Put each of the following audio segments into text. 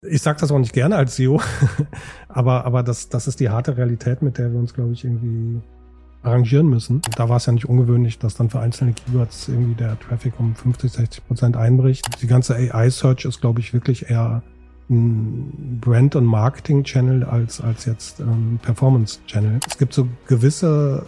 Ich sage das auch nicht gerne als SEO, aber das ist die harte Realität, mit der wir uns, glaube ich, irgendwie arrangieren müssen. Da war es ja nicht ungewöhnlich, dass dann für einzelne Keywords irgendwie der Traffic um 50-60% einbricht. Die ganze AI-Search ist, glaube ich, wirklich eher ein Brand- und Marketing-Channel als jetzt Performance-Channel. Es gibt so gewisse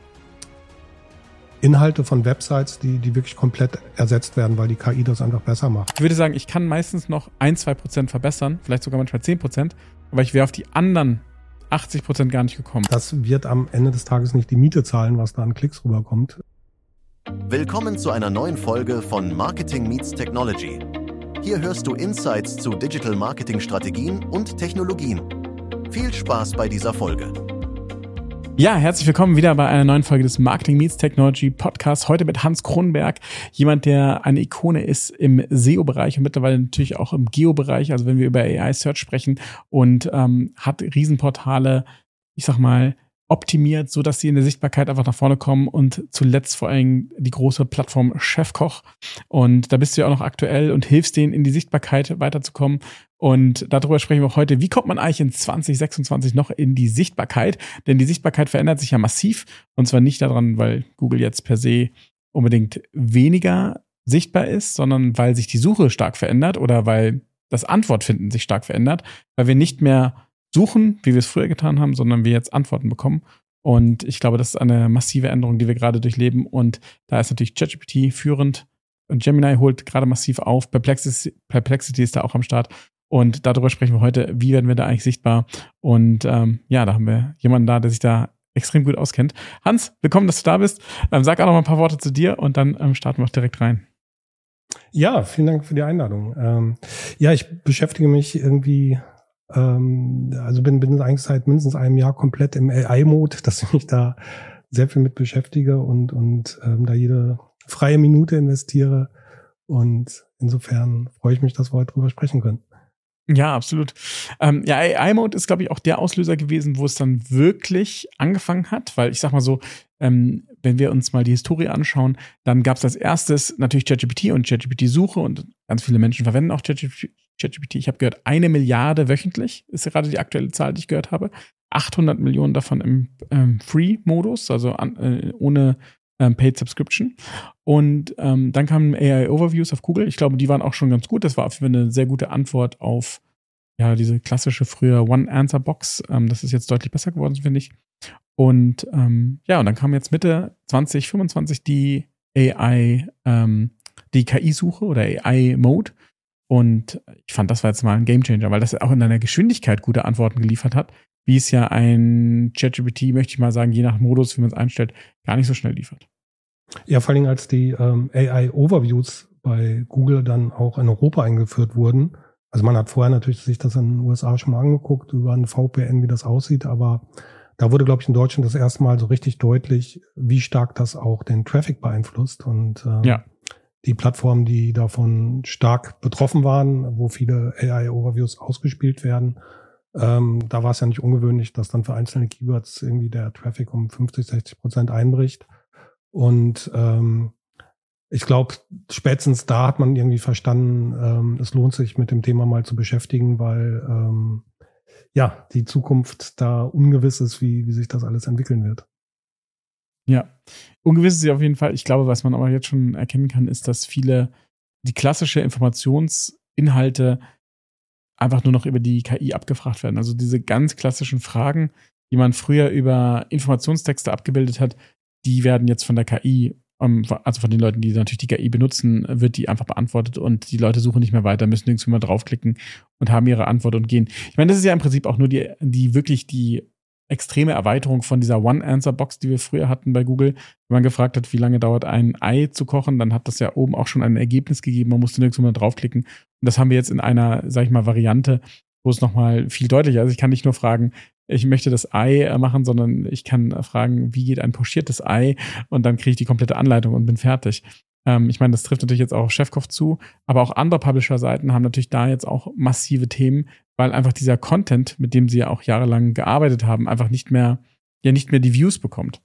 Inhalte von Websites, die wirklich komplett ersetzt werden, weil die KI das einfach besser macht. Ich würde sagen, ich kann meistens noch 1-2% verbessern, vielleicht sogar manchmal 10%, aber ich wäre auf die anderen 80% gar nicht gekommen. Das wird am Ende des Tages nicht die Miete zahlen, was da an Klicks rüberkommt. Willkommen zu einer neuen Folge von Marketing Meets Technology. Hier hörst du Insights zu Digital Marketing Strategien und Technologien. Viel Spaß bei dieser Folge. Ja, herzlich willkommen wieder bei einer neuen Folge des Marketing Meets Technology Podcasts. Heute mit Hans Kronberg, jemand, der eine Ikone ist im SEO-Bereich und mittlerweile natürlich auch im Geo-Bereich, also wenn wir über AI-Search sprechen, und hat Riesenportale, ich sag mal, optimiert, so dass sie in der Sichtbarkeit einfach nach vorne kommen, und zuletzt vor allem die große Plattform Chefkoch. Und da bist du ja auch noch aktuell und hilfst denen, in die Sichtbarkeit weiterzukommen. Und darüber sprechen wir auch heute. Wie kommt man eigentlich in 2026 noch in die Sichtbarkeit? Denn die Sichtbarkeit verändert sich ja massiv. Und zwar nicht daran, weil Google jetzt per se unbedingt weniger sichtbar ist, sondern weil sich die Suche stark verändert oder weil das Antwortfinden sich stark verändert, weil wir nicht mehr suchen, wie wir es früher getan haben, sondern wir jetzt Antworten bekommen. Und ich glaube, das ist eine massive Änderung, die wir gerade durchleben. Und da ist natürlich ChatGPT führend. Und Gemini holt gerade massiv auf. Perplexity ist da auch am Start. Und darüber sprechen wir heute. Wie werden wir da eigentlich sichtbar? Und da haben wir jemanden da, der sich da extrem gut auskennt. Hans, willkommen, dass du da bist. Sag auch noch mal ein paar Worte zu dir und dann starten wir auch direkt rein. Ja, vielen Dank für die Einladung. Ich beschäftige mich irgendwie bin eigentlich seit mindestens einem Jahr komplett im AI-Mode, dass ich mich da sehr viel mit beschäftige und da jede freie Minute investiere. Und insofern freue ich mich, dass wir heute drüber sprechen können. Ja, absolut. AI-Mode ist, glaube ich, auch der Auslöser gewesen, wo es dann wirklich angefangen hat, weil ich sag mal so, wenn wir uns mal die Historie anschauen, dann gab es als erstes natürlich ChatGPT und ChatGPT-Suche, und ganz viele Menschen verwenden auch ChatGPT. Ich habe gehört, 1 Milliarde wöchentlich ist gerade die aktuelle Zahl, die ich gehört habe. 800 Millionen davon im Free-Modus, also ohne Paid Subscription. Und dann kamen AI-Overviews auf Google. Ich glaube, die waren auch schon ganz gut. Das war auf jeden Fall eine sehr gute Antwort auf diese klassische früher One-Answer-Box. Das ist jetzt deutlich besser geworden, finde ich. Und und dann kam jetzt Mitte 2025 die die KI-Suche oder AI-Mode. Und ich fand, das war jetzt mal ein Gamechanger, weil das auch in einer Geschwindigkeit gute Antworten geliefert hat, wie es ja ein ChatGPT, möchte ich mal sagen, je nach Modus, wie man es einstellt, gar nicht so schnell liefert. Ja, vor allem als die AI-Overviews bei Google dann auch in Europa eingeführt wurden. Also man hat vorher natürlich sich das in den USA schon mal angeguckt, über ein VPN, wie das aussieht, aber da wurde, glaube ich, in Deutschland das erste Mal so richtig deutlich, wie stark das auch den Traffic beeinflusst. Und die Plattformen, die davon stark betroffen waren, wo viele AI-Overviews ausgespielt werden, da war es ja nicht ungewöhnlich, dass dann für einzelne Keywords irgendwie der Traffic um 50-60% einbricht. Und ich glaube, spätestens da hat man irgendwie verstanden, es lohnt sich, mit dem Thema mal zu beschäftigen, weil die Zukunft da ungewiss ist, wie sich das alles entwickeln wird. Ja, ungewiss ist sie auf jeden Fall. Ich glaube, was man aber jetzt schon erkennen kann, ist, dass viele die klassische Informationsinhalte einfach nur noch über die KI abgefragt werden. Also diese ganz klassischen Fragen, die man früher über Informationstexte abgebildet hat, die werden jetzt von der KI, also von den Leuten, die natürlich die KI benutzen, wird die einfach beantwortet, und die Leute suchen nicht mehr weiter, müssen nirgendwo mal draufklicken und haben ihre Antwort und gehen. Ich meine, das ist ja im Prinzip auch nur die extreme Erweiterung von dieser One-Answer-Box, die wir früher hatten bei Google. Wenn man gefragt hat, wie lange dauert ein Ei zu kochen, dann hat das ja oben auch schon ein Ergebnis gegeben. Man musste nirgendwo mal draufklicken. Und das haben wir jetzt in einer, sag ich mal, Variante, wo es nochmal viel deutlicher ist. Also ich kann nicht nur fragen, ich möchte das Ei machen, sondern ich kann fragen, wie geht ein pochiertes Ei? Und dann kriege ich die komplette Anleitung und bin fertig. Ich meine, das trifft natürlich jetzt auch auf Chefkoch zu, aber auch andere Publisher-Seiten haben natürlich da jetzt auch massive Themen, weil einfach dieser Content, mit dem sie ja auch jahrelang gearbeitet haben, einfach nicht mehr die Views bekommt.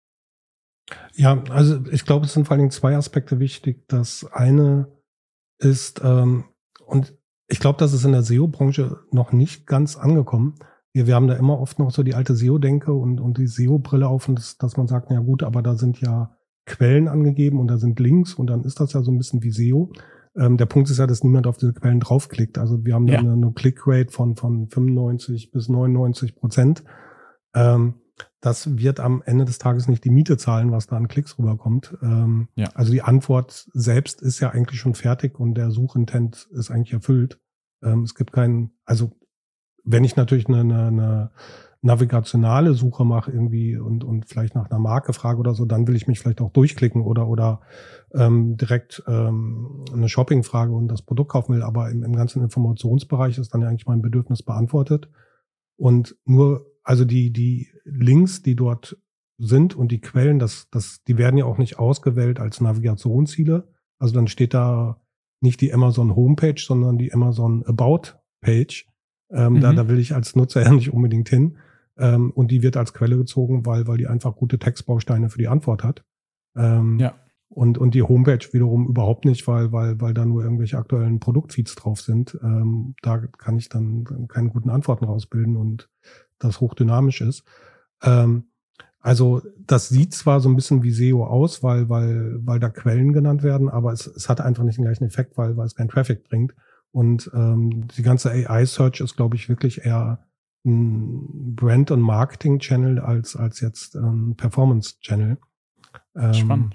Ja, also ich glaube, es sind vor allen Dingen zwei Aspekte wichtig. Das eine ist, und Ich glaube, das ist in der SEO-Branche noch nicht ganz angekommen. Wir haben da immer oft noch so die alte SEO-Denke und die SEO-Brille auf, und dass man sagt, na gut, aber da sind ja Quellen angegeben und da sind Links und dann ist das ja so ein bisschen wie SEO. Der Punkt ist ja, dass niemand auf diese Quellen draufklickt. Also wir haben da eine Click-Rate von 95 bis 99%. Das wird am Ende des Tages nicht die Miete zahlen, was da an Klicks rüberkommt. Also die Antwort selbst ist ja eigentlich schon fertig und der Suchintent ist eigentlich erfüllt. Es gibt keinen, also wenn ich natürlich eine navigationale Suche mache irgendwie und vielleicht nach einer Marke frage oder so, dann will ich mich vielleicht auch durchklicken oder direkt eine Shopping-Frage und das Produkt kaufen will. Aber im ganzen Informationsbereich ist dann ja eigentlich mein Bedürfnis beantwortet. Und nur, also die Links, die dort sind und die Quellen, die werden ja auch nicht ausgewählt als Navigationsziele. Also dann steht da nicht die Amazon Homepage, sondern die Amazon About Page. Da will ich als Nutzer ja nicht unbedingt hin. Und die wird als Quelle gezogen, weil die einfach gute Textbausteine für die Antwort hat. Und die Homepage wiederum überhaupt nicht, weil da nur irgendwelche aktuellen Produktfeeds drauf sind. Da kann ich dann keine guten Antworten rausbilden und das hochdynamisch ist. Also das sieht zwar so ein bisschen wie SEO aus, weil da Quellen genannt werden, aber es hat einfach nicht den gleichen Effekt, weil es keinen Traffic bringt. Und die ganze AI-Search ist, glaube ich, wirklich eher ein Brand- und Marketing-Channel als jetzt ein Performance-Channel. Spannend.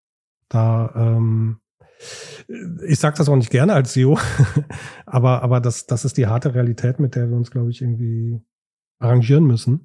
Ich sage das auch nicht gerne als SEO, aber das ist die harte Realität, mit der wir uns, glaube ich, irgendwie arrangieren müssen.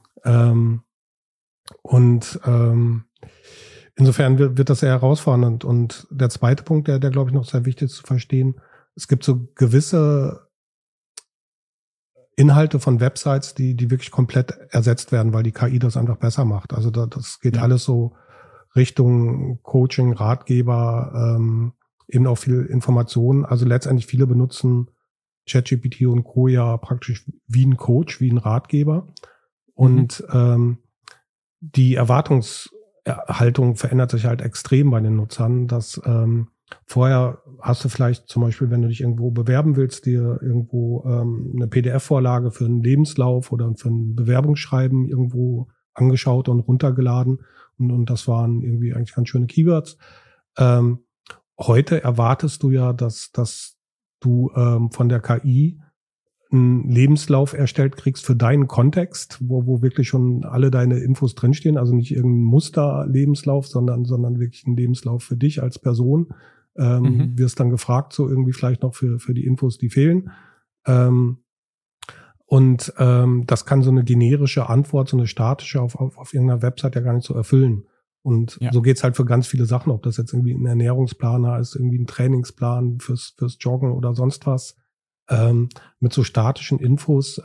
Insofern wird das sehr herausfordernd. Und der zweite Punkt, der glaube ich noch sehr wichtig ist zu verstehen, es gibt so gewisse Inhalte von Websites, die wirklich komplett ersetzt werden, weil die KI das einfach besser macht. Also das geht alles so Richtung Coaching, Ratgeber, eben auch viel Informationen. Also letztendlich viele benutzen ChatGPT und Co. ja praktisch wie ein Coach, wie ein Ratgeber. Und die Erwartungshaltung verändert sich halt extrem bei den Nutzern, dass vorher hast du vielleicht zum Beispiel, wenn du dich irgendwo bewerben willst, dir irgendwo eine PDF-Vorlage für einen Lebenslauf oder für ein Bewerbungsschreiben irgendwo angeschaut und runtergeladen. Und das waren irgendwie eigentlich ganz schöne Keywords. Heute erwartest du ja, dass du von der KI einen Lebenslauf erstellt kriegst für deinen Kontext, wo wirklich schon alle deine Infos drinstehen. Also nicht irgendein Musterlebenslauf, sondern wirklich ein Lebenslauf für dich als Person. Wirst dann gefragt, so irgendwie vielleicht noch für die Infos, die fehlen. Das kann so eine generische Antwort, so eine statische auf irgendeiner Website ja gar nicht so erfüllen. Und so geht's halt für ganz viele Sachen, ob das jetzt irgendwie ein Ernährungsplaner ist, irgendwie ein Trainingsplan fürs Joggen oder sonst was. Mit so statischen Infos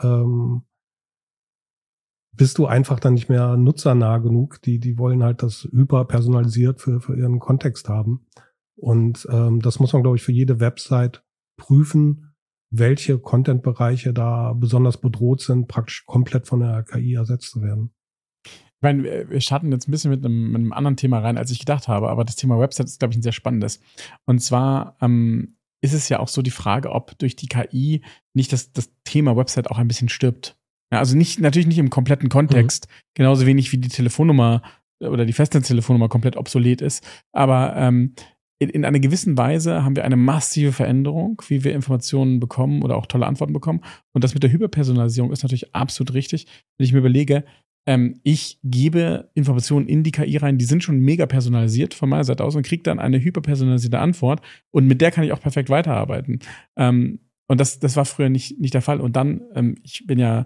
bist du einfach dann nicht mehr nutzernah genug. Die wollen halt das hyperpersonalisiert für ihren Kontext haben. Und das muss man, glaube ich, für jede Website prüfen, welche Content-Bereiche da besonders bedroht sind, praktisch komplett von der KI ersetzt zu werden. Ich meine, wir starten jetzt ein bisschen mit einem anderen Thema rein, als ich gedacht habe, aber das Thema Website ist, glaube ich, ein sehr spannendes. Und zwar ist es ja auch so die Frage, ob durch die KI nicht das Thema Website auch ein bisschen stirbt. Ja, also natürlich nicht im kompletten Kontext, genauso wenig wie die Telefonnummer oder die Festnetztelefonnummer komplett obsolet ist, aber in einer gewissen Weise haben wir eine massive Veränderung, wie wir Informationen bekommen oder auch tolle Antworten bekommen. Und das mit der Hyperpersonalisierung ist natürlich absolut richtig. Wenn ich mir überlege, ich gebe Informationen in die KI rein, die sind schon mega personalisiert von meiner Seite aus und kriege dann eine hyperpersonalisierte Antwort und mit der kann ich auch perfekt weiterarbeiten. Und das war früher nicht der Fall. Und dann, ich finde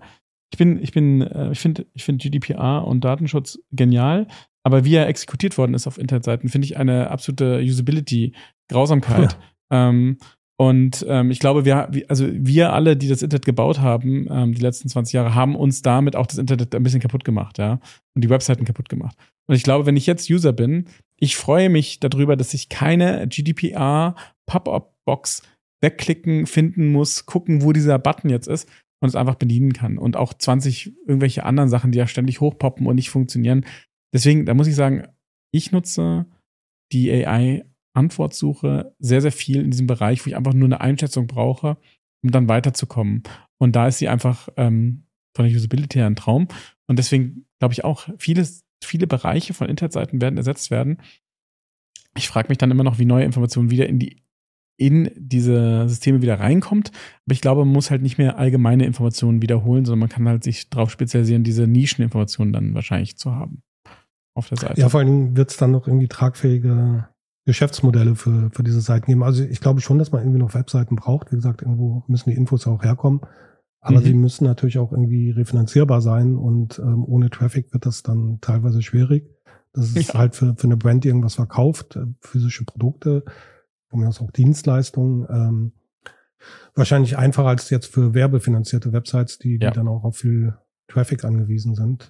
GDPR und Datenschutz genial, aber wie er exekutiert worden ist auf Internetseiten, finde ich eine absolute Usability-Grausamkeit. Ja. Ich glaube, wir alle, die das Internet gebaut haben, die letzten 20 Jahre, haben uns damit auch das Internet ein bisschen kaputt gemacht, ja, und die Webseiten kaputt gemacht. Und ich glaube, wenn ich jetzt User bin, ich freue mich darüber, dass ich keine GDPR-Pop-up-Box wegklicken, finden muss, gucken, wo dieser Button jetzt ist und es einfach bedienen kann. Und auch 20 irgendwelche anderen Sachen, die ja ständig hochpoppen und nicht funktionieren. Deswegen, da muss ich sagen, ich nutze die AI-Antwortsuche sehr, sehr viel in diesem Bereich, wo ich einfach nur eine Einschätzung brauche, um dann weiterzukommen. Und da ist sie einfach von der Usability her ein Traum. Und deswegen glaube ich auch, viele Bereiche von Internetseiten werden ersetzt werden. Ich frage mich dann immer noch, wie neue Informationen wieder in diese Systeme wieder reinkommt. Aber ich glaube, man muss halt nicht mehr allgemeine Informationen wiederholen, sondern man kann halt sich darauf spezialisieren, diese Nischeninformationen dann wahrscheinlich zu haben auf der Seite. Ja, vor allen Dingen wird es dann noch irgendwie tragfähige Geschäftsmodelle für diese Seiten geben. Also ich glaube schon, dass man irgendwie noch Webseiten braucht. Wie gesagt, irgendwo müssen die Infos auch herkommen. Aber sie müssen natürlich auch irgendwie refinanzierbar sein und ohne Traffic wird das dann teilweise schwierig. Das ist halt für eine Brand, die irgendwas verkauft, physische Produkte, von mir aus auch Dienstleistungen, wahrscheinlich einfacher als jetzt für werbefinanzierte Websites, die dann auch auf viel Traffic angewiesen sind.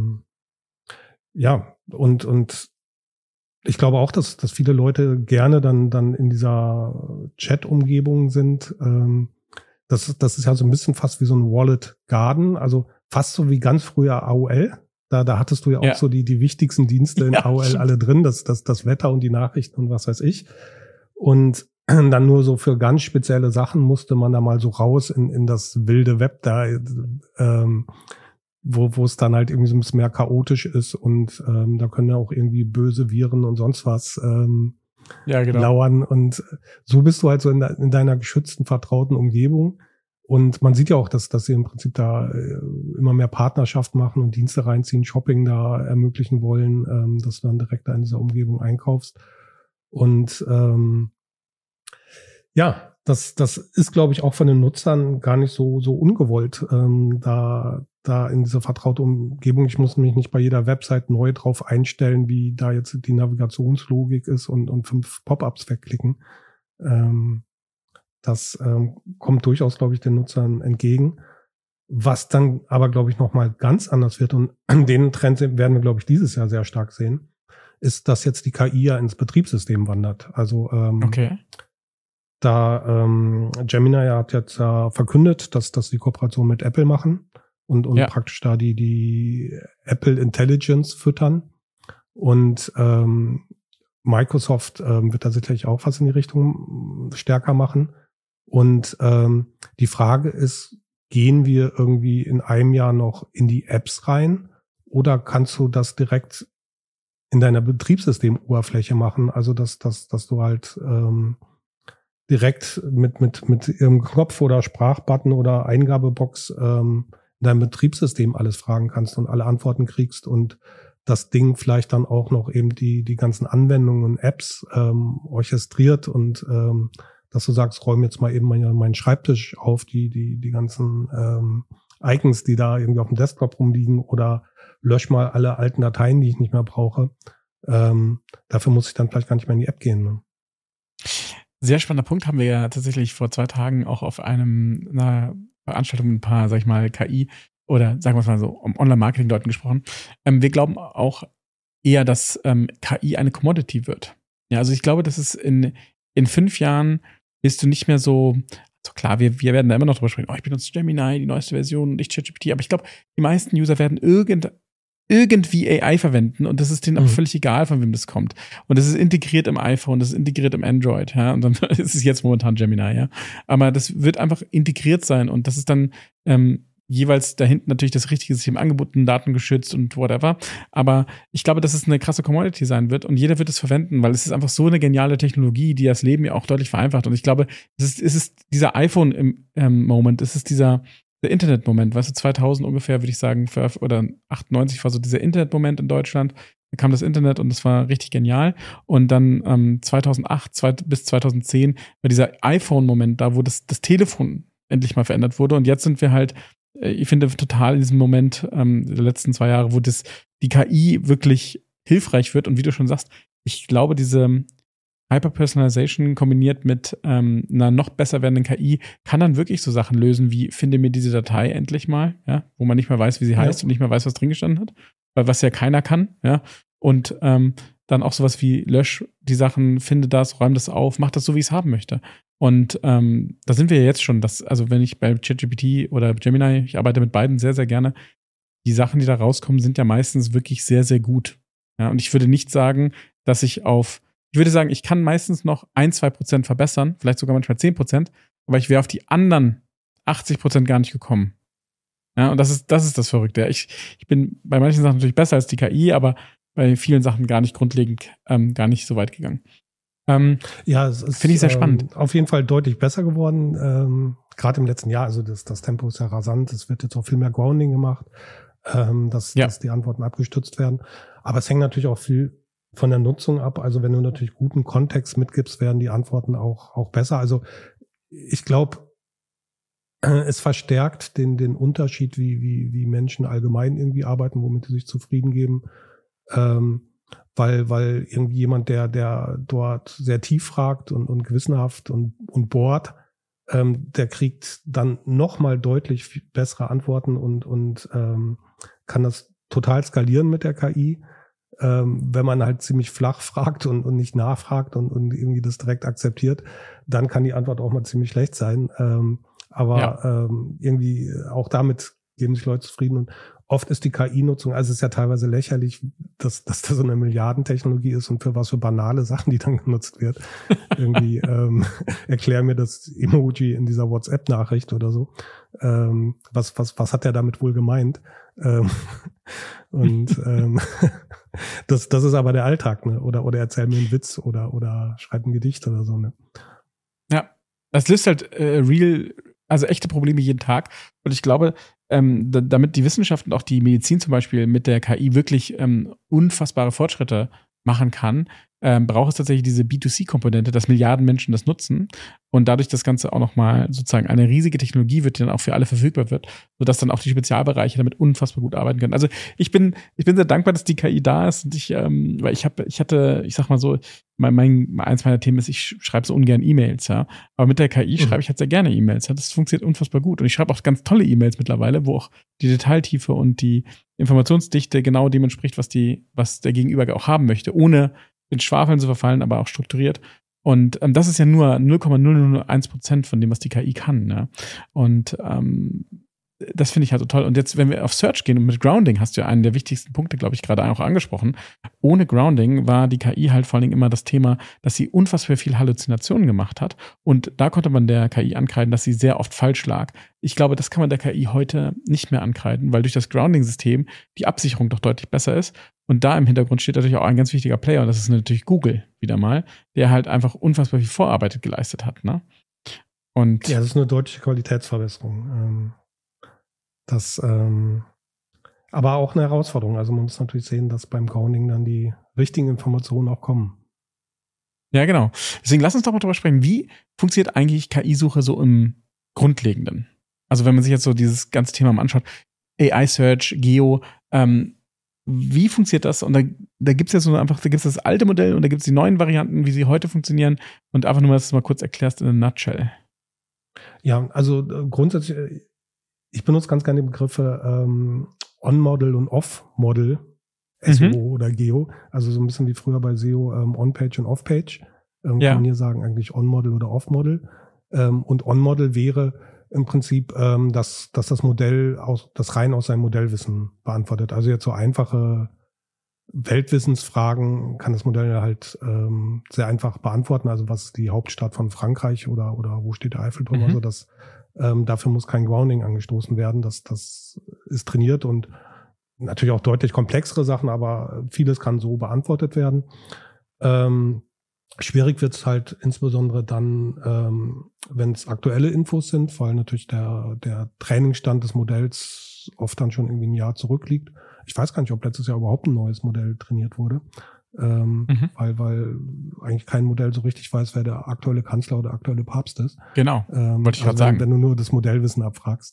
Und ich glaube auch, dass viele Leute gerne dann in dieser Chat-Umgebung sind. Das ist ja so ein bisschen fast wie so ein Wallet Garden, also fast so wie ganz früher AOL. Da hattest du ja auch so die wichtigsten Dienste in AOL alle drin, das Wetter und die Nachrichten und was weiß ich. Und dann nur so für ganz spezielle Sachen musste man da mal so raus in das wilde Web da, wo es dann halt irgendwie so ein bisschen mehr chaotisch ist und da können ja auch irgendwie böse Viren und sonst was lauern. Und so bist du halt so in deiner geschützten, vertrauten Umgebung. Und man sieht ja auch, dass sie im Prinzip da immer mehr Partnerschaft machen und Dienste reinziehen, Shopping da ermöglichen wollen, dass du dann direkt da in dieser Umgebung einkaufst. Und das ist, glaube ich, auch von den Nutzern gar nicht so ungewollt, da in diese vertraute Umgebung. Ich muss mich nicht bei jeder Website neu drauf einstellen, wie da jetzt die Navigationslogik ist und 5 Pop-ups wegklicken. Das kommt durchaus, glaube ich, den Nutzern entgegen. Was dann aber, glaube ich, nochmal ganz anders wird, und den Trend werden wir, glaube ich, dieses Jahr sehr stark sehen, ist, dass jetzt die KI ja ins Betriebssystem wandert. Also Gemini hat jetzt verkündet, dass die Kooperation mit Apple machen und praktisch da die Apple Intelligence füttern. Und Microsoft wird da sicherlich auch was in die Richtung stärker machen. Und die Frage ist, gehen wir irgendwie in einem Jahr noch in die Apps rein oder kannst du das direkt in deiner Betriebssystemoberfläche machen? Also dass du halt direkt mit ihrem Knopf oder Sprachbutton oder Eingabebox in deinem Betriebssystem alles fragen kannst und alle Antworten kriegst und das Ding vielleicht dann auch noch eben die ganzen Anwendungen und Apps orchestriert und dass du sagst, räum jetzt mal eben meinen Schreibtisch auf, die ganzen Icons, die da irgendwie auf dem Desktop rumliegen, oder lösch mal alle alten Dateien, die ich nicht mehr brauche. Dafür muss ich dann vielleicht gar nicht mehr in die App gehen. Ne? Sehr spannender Punkt, haben wir ja tatsächlich vor 2 Tagen auch auf einer Veranstaltung mit ein paar, sag ich mal, KI oder sagen wir es mal so, um Online-Marketing-Leuten gesprochen. Wir glauben auch eher, dass KI eine Commodity wird. Ja, also ich glaube, dass es in 5 Jahren bist du nicht mehr so klar, wir werden da immer noch drüber sprechen, ich benutze Gemini, die neueste Version und ich ChatGPT, aber ich glaube, die meisten User werden irgendwie AI verwenden und das ist denen aber völlig egal, von wem das kommt. Und das ist integriert im iPhone, das ist integriert im Android, ja, und dann ist es jetzt momentan Gemini, ja. Aber das wird einfach integriert sein und das ist dann jeweils da hinten natürlich das richtige System angeboten, Daten geschützt und whatever. Aber ich glaube, dass es eine krasse Commodity sein wird und jeder wird es verwenden, weil es ist einfach so eine geniale Technologie, die das Leben ja auch deutlich vereinfacht. Und ich glaube, es ist dieser iPhone-Moment, es ist der Internet-Moment, weißt du, 2000 ungefähr, würde ich sagen, oder 98 war so dieser Internet-Moment in Deutschland. Da kam das Internet und das war richtig genial. Und dann 2008 bis 2010 war dieser iPhone-Moment da, wo das Telefon endlich mal verändert wurde. Und jetzt sind wir halt, ich finde, total in diesem Moment der letzten 2 Jahre, wo die KI wirklich hilfreich wird. Und wie du schon sagst, ich glaube, diese Hyper-Personalization kombiniert mit einer noch besser werdenden KI kann dann wirklich so Sachen lösen wie, finde mir diese Datei endlich mal, ja, wo man nicht mehr weiß, wie sie heißt und nicht mehr weiß, was drin gestanden hat, weil was ja keiner kann, ja. Und dann auch sowas wie lösch die Sachen, finde das, räum das auf, mach das so, wie ich es haben möchte. Und da sind wir ja jetzt schon, also wenn ich bei ChatGPT oder Gemini, ich arbeite mit beiden sehr, sehr gerne, die Sachen, die da rauskommen, sind ja meistens wirklich sehr, sehr gut. Ja, und ich würde nicht sagen, dass ich würde sagen, ich kann meistens noch 1-2% verbessern, vielleicht sogar manchmal 10%, aber ich wäre auf die anderen 80% gar nicht gekommen. Ja, und das ist das Verrückte. Ich bin bei manchen Sachen natürlich besser als die KI, aber bei vielen Sachen gar nicht grundlegend, gar nicht so weit gegangen. Ja, es ist, finde ich sehr spannend. Auf jeden Fall deutlich besser geworden, gerade im letzten Jahr. Also das Tempo ist ja rasant. Es wird jetzt auch viel mehr Grounding gemacht, dass die Antworten abgestützt werden. Aber es hängt natürlich auch viel von der Nutzung ab. Also wenn du natürlich guten Kontext mitgibst, werden die Antworten auch besser. Also ich glaube, es verstärkt den Unterschied, wie Menschen allgemein irgendwie arbeiten, womit sie sich zufrieden geben. Weil irgendwie jemand, der dort sehr tief fragt und gewissenhaft und bohrt, der kriegt dann nochmal deutlich bessere Antworten und kann das total skalieren mit der KI. Wenn man halt ziemlich flach fragt und nicht nachfragt und irgendwie das direkt akzeptiert, dann kann die Antwort auch mal ziemlich schlecht sein. Aber irgendwie auch damit geben sich Leute zufrieden. Und oft ist die KI-Nutzung, also es ist ja teilweise lächerlich, dass das so eine Milliardentechnologie ist und für was für banale Sachen, die dann genutzt wird. Irgendwie erklär mir das Emoji in dieser WhatsApp-Nachricht oder so. Was hat der damit wohl gemeint? Das ist aber der Alltag, ne? Oder erzähl mir einen Witz oder schreib ein Gedicht oder so, ne? Ja, das löst halt also echte Probleme jeden Tag. Und ich glaube, damit die Wissenschaft und auch die Medizin zum Beispiel mit der KI wirklich unfassbare Fortschritte machen kann, braucht es tatsächlich diese B2C-Komponente, dass Milliarden Menschen das nutzen und dadurch das Ganze auch nochmal sozusagen eine riesige Technologie wird, die dann auch für alle verfügbar wird, sodass dann auch die Spezialbereiche damit unfassbar gut arbeiten können. Also ich bin sehr dankbar, dass die KI da ist und weil ich sag mal so, eins meiner Themen ist, ich schreibe so ungern E-Mails, ja. Aber mit der KI schreibe ich halt sehr gerne E-Mails. Ja. Das funktioniert unfassbar gut. Und ich schreibe auch ganz tolle E-Mails mittlerweile, wo auch die Detailtiefe und die Informationsdichte genau dem entspricht, was der Gegenüber auch haben möchte, ohne in Schwafeln zu verfallen, aber auch strukturiert. Und das ist ja nur 0,001% von dem, was die KI kann. Ne? Und das finde ich halt so toll. Und jetzt, wenn wir auf Search gehen und mit Grounding, hast du ja einen der wichtigsten Punkte, glaube ich, gerade auch angesprochen. Ohne Grounding war die KI halt vor allen Dingen immer das Thema, dass sie unfassbar viel Halluzinationen gemacht hat. Und da konnte man der KI ankreiden, dass sie sehr oft falsch lag. Ich glaube, das kann man der KI heute nicht mehr ankreiden, weil durch das Grounding-System die Absicherung doch deutlich besser ist. Und da im Hintergrund steht natürlich auch ein ganz wichtiger Player, und das ist natürlich Google wieder mal, der halt einfach unfassbar viel Vorarbeit geleistet hat. Ne? Und ja, das ist eine deutliche Qualitätsverbesserung. Aber auch eine Herausforderung. Also man muss natürlich sehen, dass beim Grounding dann die richtigen Informationen auch kommen. Ja, genau. Deswegen lass uns doch mal drüber sprechen. Wie funktioniert eigentlich KI-Suche so im Grundlegenden? Also wenn man sich jetzt so dieses ganze Thema mal anschaut, AI-Search, Geo, wie funktioniert das? Und da gibt's ja da gibt's das alte Modell und da gibt's die neuen Varianten, wie sie heute funktionieren. Und einfach nur, dass du es mal kurz erklärst in a nutshell. Ja, also grundsätzlich, ich benutze ganz gerne die Begriffe On-Model und Off-Model, SEO oder Geo. Also so ein bisschen wie früher bei SEO On-Page und Off-Page. Kann man hier sagen, eigentlich On-Model oder Off-Model. Und On-Model wäre im Prinzip, dass das Modell das rein aus seinem Modellwissen beantwortet. Also jetzt so einfache Weltwissensfragen kann das Modell halt sehr einfach beantworten. Also was ist die Hauptstadt von Frankreich oder wo steht der Eiffelturm? Also das dafür muss kein Grounding angestoßen werden. Das ist trainiert und natürlich auch deutlich komplexere Sachen, aber vieles kann so beantwortet werden. Schwierig wird es halt insbesondere dann, wenn es aktuelle Infos sind, weil natürlich der Trainingsstand des Modells oft dann schon irgendwie ein Jahr zurückliegt. Ich weiß gar nicht, ob letztes Jahr überhaupt ein neues Modell trainiert wurde, weil eigentlich kein Modell so richtig weiß, wer der aktuelle Kanzler oder aktuelle Papst ist. Genau, wollte ich gerade sagen. Wenn du nur das Modellwissen abfragst.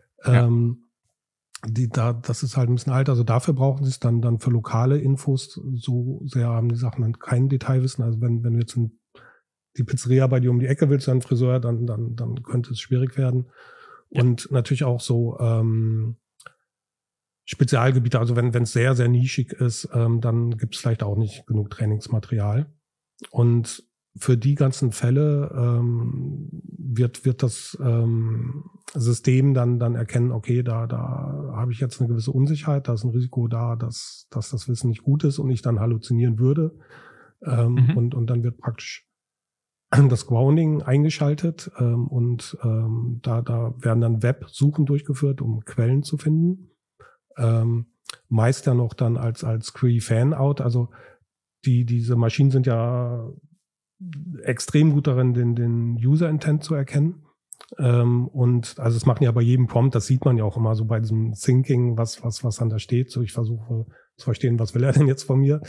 Das ist halt ein bisschen alt. Also dafür brauchen sie es dann für lokale Infos. So sehr haben die Sachen dann kein Detailwissen. Also wenn du jetzt die Pizzeria bei dir um die Ecke willst, einen Friseur, dann könnte es schwierig werden. Ja. Und natürlich auch so Spezialgebiete. Also wenn es sehr, sehr nischig ist, dann gibt es vielleicht auch nicht genug Trainingsmaterial. Und für die ganzen Fälle wird das System dann erkennen, okay, da habe ich jetzt eine gewisse Unsicherheit, da ist ein Risiko da, dass das Wissen nicht gut ist und ich dann halluzinieren würde. Und dann wird praktisch das Grounding eingeschaltet und da werden dann Websuchen durchgeführt, um Quellen zu finden. Meist ja noch dann als Query Fanout. Also diese Maschinen sind ja extrem gut darin, den User Intent zu erkennen. Und also es machen ja bei jedem Prompt, das sieht man ja auch immer so bei diesem Thinking, was dann da steht. So, ich versuche zu verstehen, was will er denn jetzt von mir?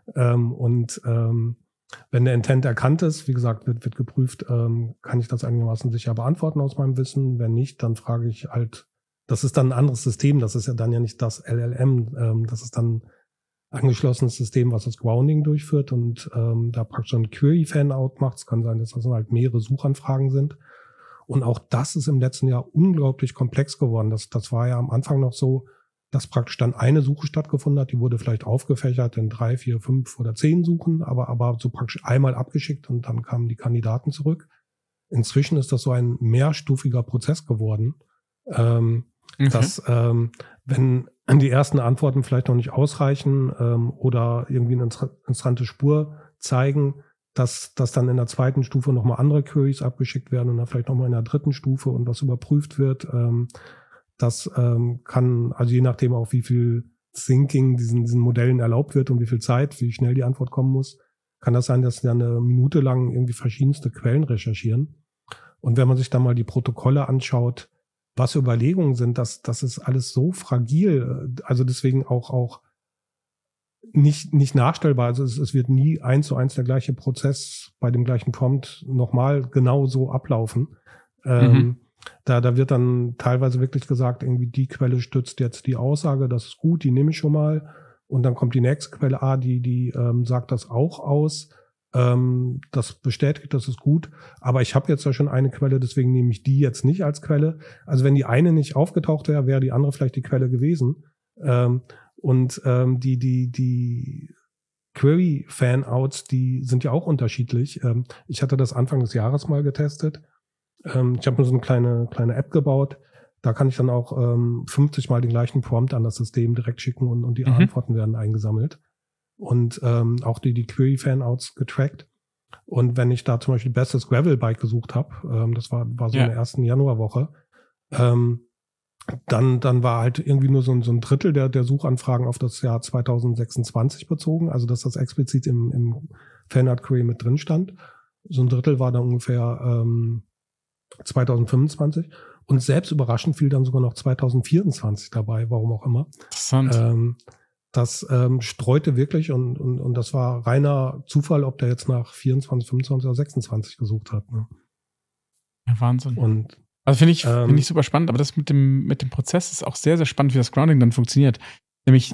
Wenn der Intent erkannt ist, wie gesagt, wird geprüft, kann ich das einigermaßen sicher beantworten aus meinem Wissen. Wenn nicht, dann frage ich halt, das ist dann ein anderes System, das ist ja dann ja nicht das LLM, das ist dann ein angeschlossenes System, was das Grounding durchführt und da praktisch ein Query-Fanout macht. Es kann sein, dass das dann halt mehrere Suchanfragen sind. Und auch das ist im letzten Jahr unglaublich komplex geworden. Das war ja am Anfang noch so, dass praktisch dann eine Suche stattgefunden hat, die wurde vielleicht aufgefächert in 3, 4, 5 oder 10 Suchen, aber so praktisch einmal abgeschickt und dann kamen die Kandidaten zurück. Inzwischen ist das so ein mehrstufiger Prozess geworden, dass wenn die ersten Antworten vielleicht noch nicht ausreichen oder irgendwie eine interessante Spur zeigen, dass dann in der zweiten Stufe nochmal andere Queries abgeschickt werden und dann vielleicht nochmal in der dritten Stufe und was überprüft wird. Das kann, also je nachdem auch, wie viel Thinking diesen Modellen erlaubt wird und wie viel Zeit, wie schnell die Antwort kommen muss, kann das sein, dass sie dann eine Minute lang irgendwie verschiedenste Quellen recherchieren. Und wenn man sich dann mal die Protokolle anschaut, was für Überlegungen sind, das ist alles so fragil, also deswegen auch nicht nachstellbar. Also es wird nie 1:1 der gleiche Prozess bei dem gleichen Prompt nochmal genau so ablaufen. Da wird dann teilweise wirklich gesagt, irgendwie die Quelle stützt jetzt die Aussage, das ist gut, die nehme ich schon mal. Und dann kommt die nächste Quelle, die sagt das auch aus. Das bestätigt, das ist gut. Aber ich habe jetzt ja schon eine Quelle, deswegen nehme ich die jetzt nicht als Quelle. Also wenn die eine nicht aufgetaucht wäre, wäre die andere vielleicht die Quelle gewesen. Die Query-Fanouts, die sind ja auch unterschiedlich. Ich hatte das Anfang des Jahres mal getestet. Ich habe mir so eine kleine App gebaut. Da kann ich dann auch 50 Mal den gleichen Prompt an das System direkt schicken und die Antworten werden eingesammelt. Und auch die Query-Fanouts getrackt. Und wenn ich da zum Beispiel bestes Gravel-Bike gesucht habe, das war so in der ersten Januarwoche, dann war halt irgendwie nur so ein Drittel der Suchanfragen auf das Jahr 2026 bezogen, also dass das explizit im Fanout Query mit drin stand. So ein Drittel war dann ungefähr 2025 und selbst überraschend fiel dann sogar noch 2024 dabei, warum auch immer. Interessant. Das streute wirklich und das war reiner Zufall, ob der jetzt nach 24, 25 oder 26 gesucht hat. Ne? Ja, Wahnsinn. Und also finde ich super spannend, aber das mit dem Prozess ist auch sehr, sehr spannend, wie das Grounding dann funktioniert. Nämlich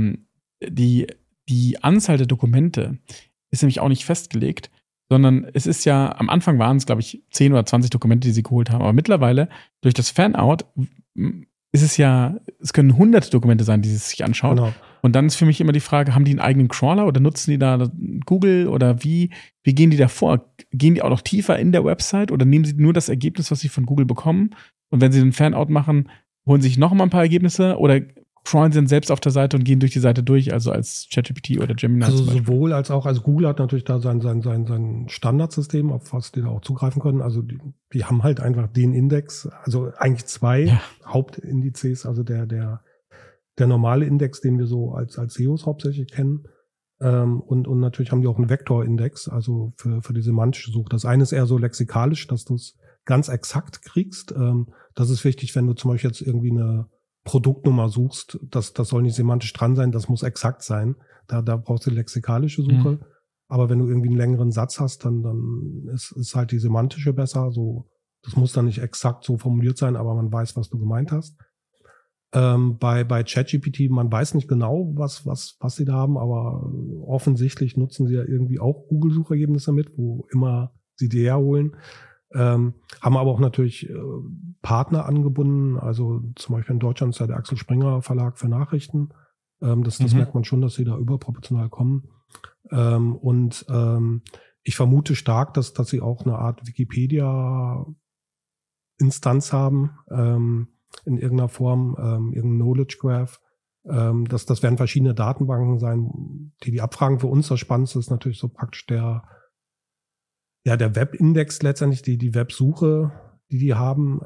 die Anzahl der Dokumente ist nämlich auch nicht festgelegt, sondern es ist ja, am Anfang waren es, glaube ich, 10 oder 20 Dokumente, die sie geholt haben. Aber mittlerweile, durch das Fanout, ist es ja, es können 100 Dokumente sein, die sie sich anschauen. Genau. Und dann ist für mich immer die Frage, haben die einen eigenen Crawler oder nutzen die da Google oder wie gehen die da vor? Gehen die auch noch tiefer in der Website oder nehmen sie nur das Ergebnis, was sie von Google bekommen? Und wenn sie den Fanout machen, holen sie sich noch mal ein paar Ergebnisse oder crawlen sie dann selbst auf der Seite und gehen durch die Seite durch, also als ChatGPT oder Gemini? Also sowohl als auch, also Google hat natürlich da sein Standardsystem, auf was die da auch zugreifen können. Also die haben halt einfach den Index, also eigentlich zwei Hauptindizes, also der normale Index, den wir so als SEOs hauptsächlich kennen. Und natürlich haben die auch einen Vektorindex, also für die semantische Suche. Das eine ist eher so lexikalisch, dass du es ganz exakt kriegst. Das ist wichtig, wenn du zum Beispiel jetzt irgendwie eine Produktnummer suchst. Das soll nicht semantisch dran sein, das muss exakt sein. Da brauchst du die lexikalische Suche. Aber wenn du irgendwie einen längeren Satz hast, dann ist halt die semantische besser. So, das muss dann nicht exakt so formuliert sein, aber man weiß, was du gemeint hast. Bei ChatGPT, man weiß nicht genau, was sie da haben, aber offensichtlich nutzen sie ja irgendwie auch Google-Suchergebnisse mit, wo immer sie die herholen. Haben aber auch natürlich Partner angebunden, also zum Beispiel in Deutschland ist ja der Axel Springer Verlag für Nachrichten. Das merkt man schon, dass sie da überproportional kommen. Ich vermute stark, dass sie auch eine Art Wikipedia-Instanz haben, in irgendeiner Form, irgendein Knowledge Graph. Das werden verschiedene Datenbanken sein, die abfragen. Für uns das Spannendste ist natürlich so praktisch ja, der Webindex letztendlich, die Websuche, die haben,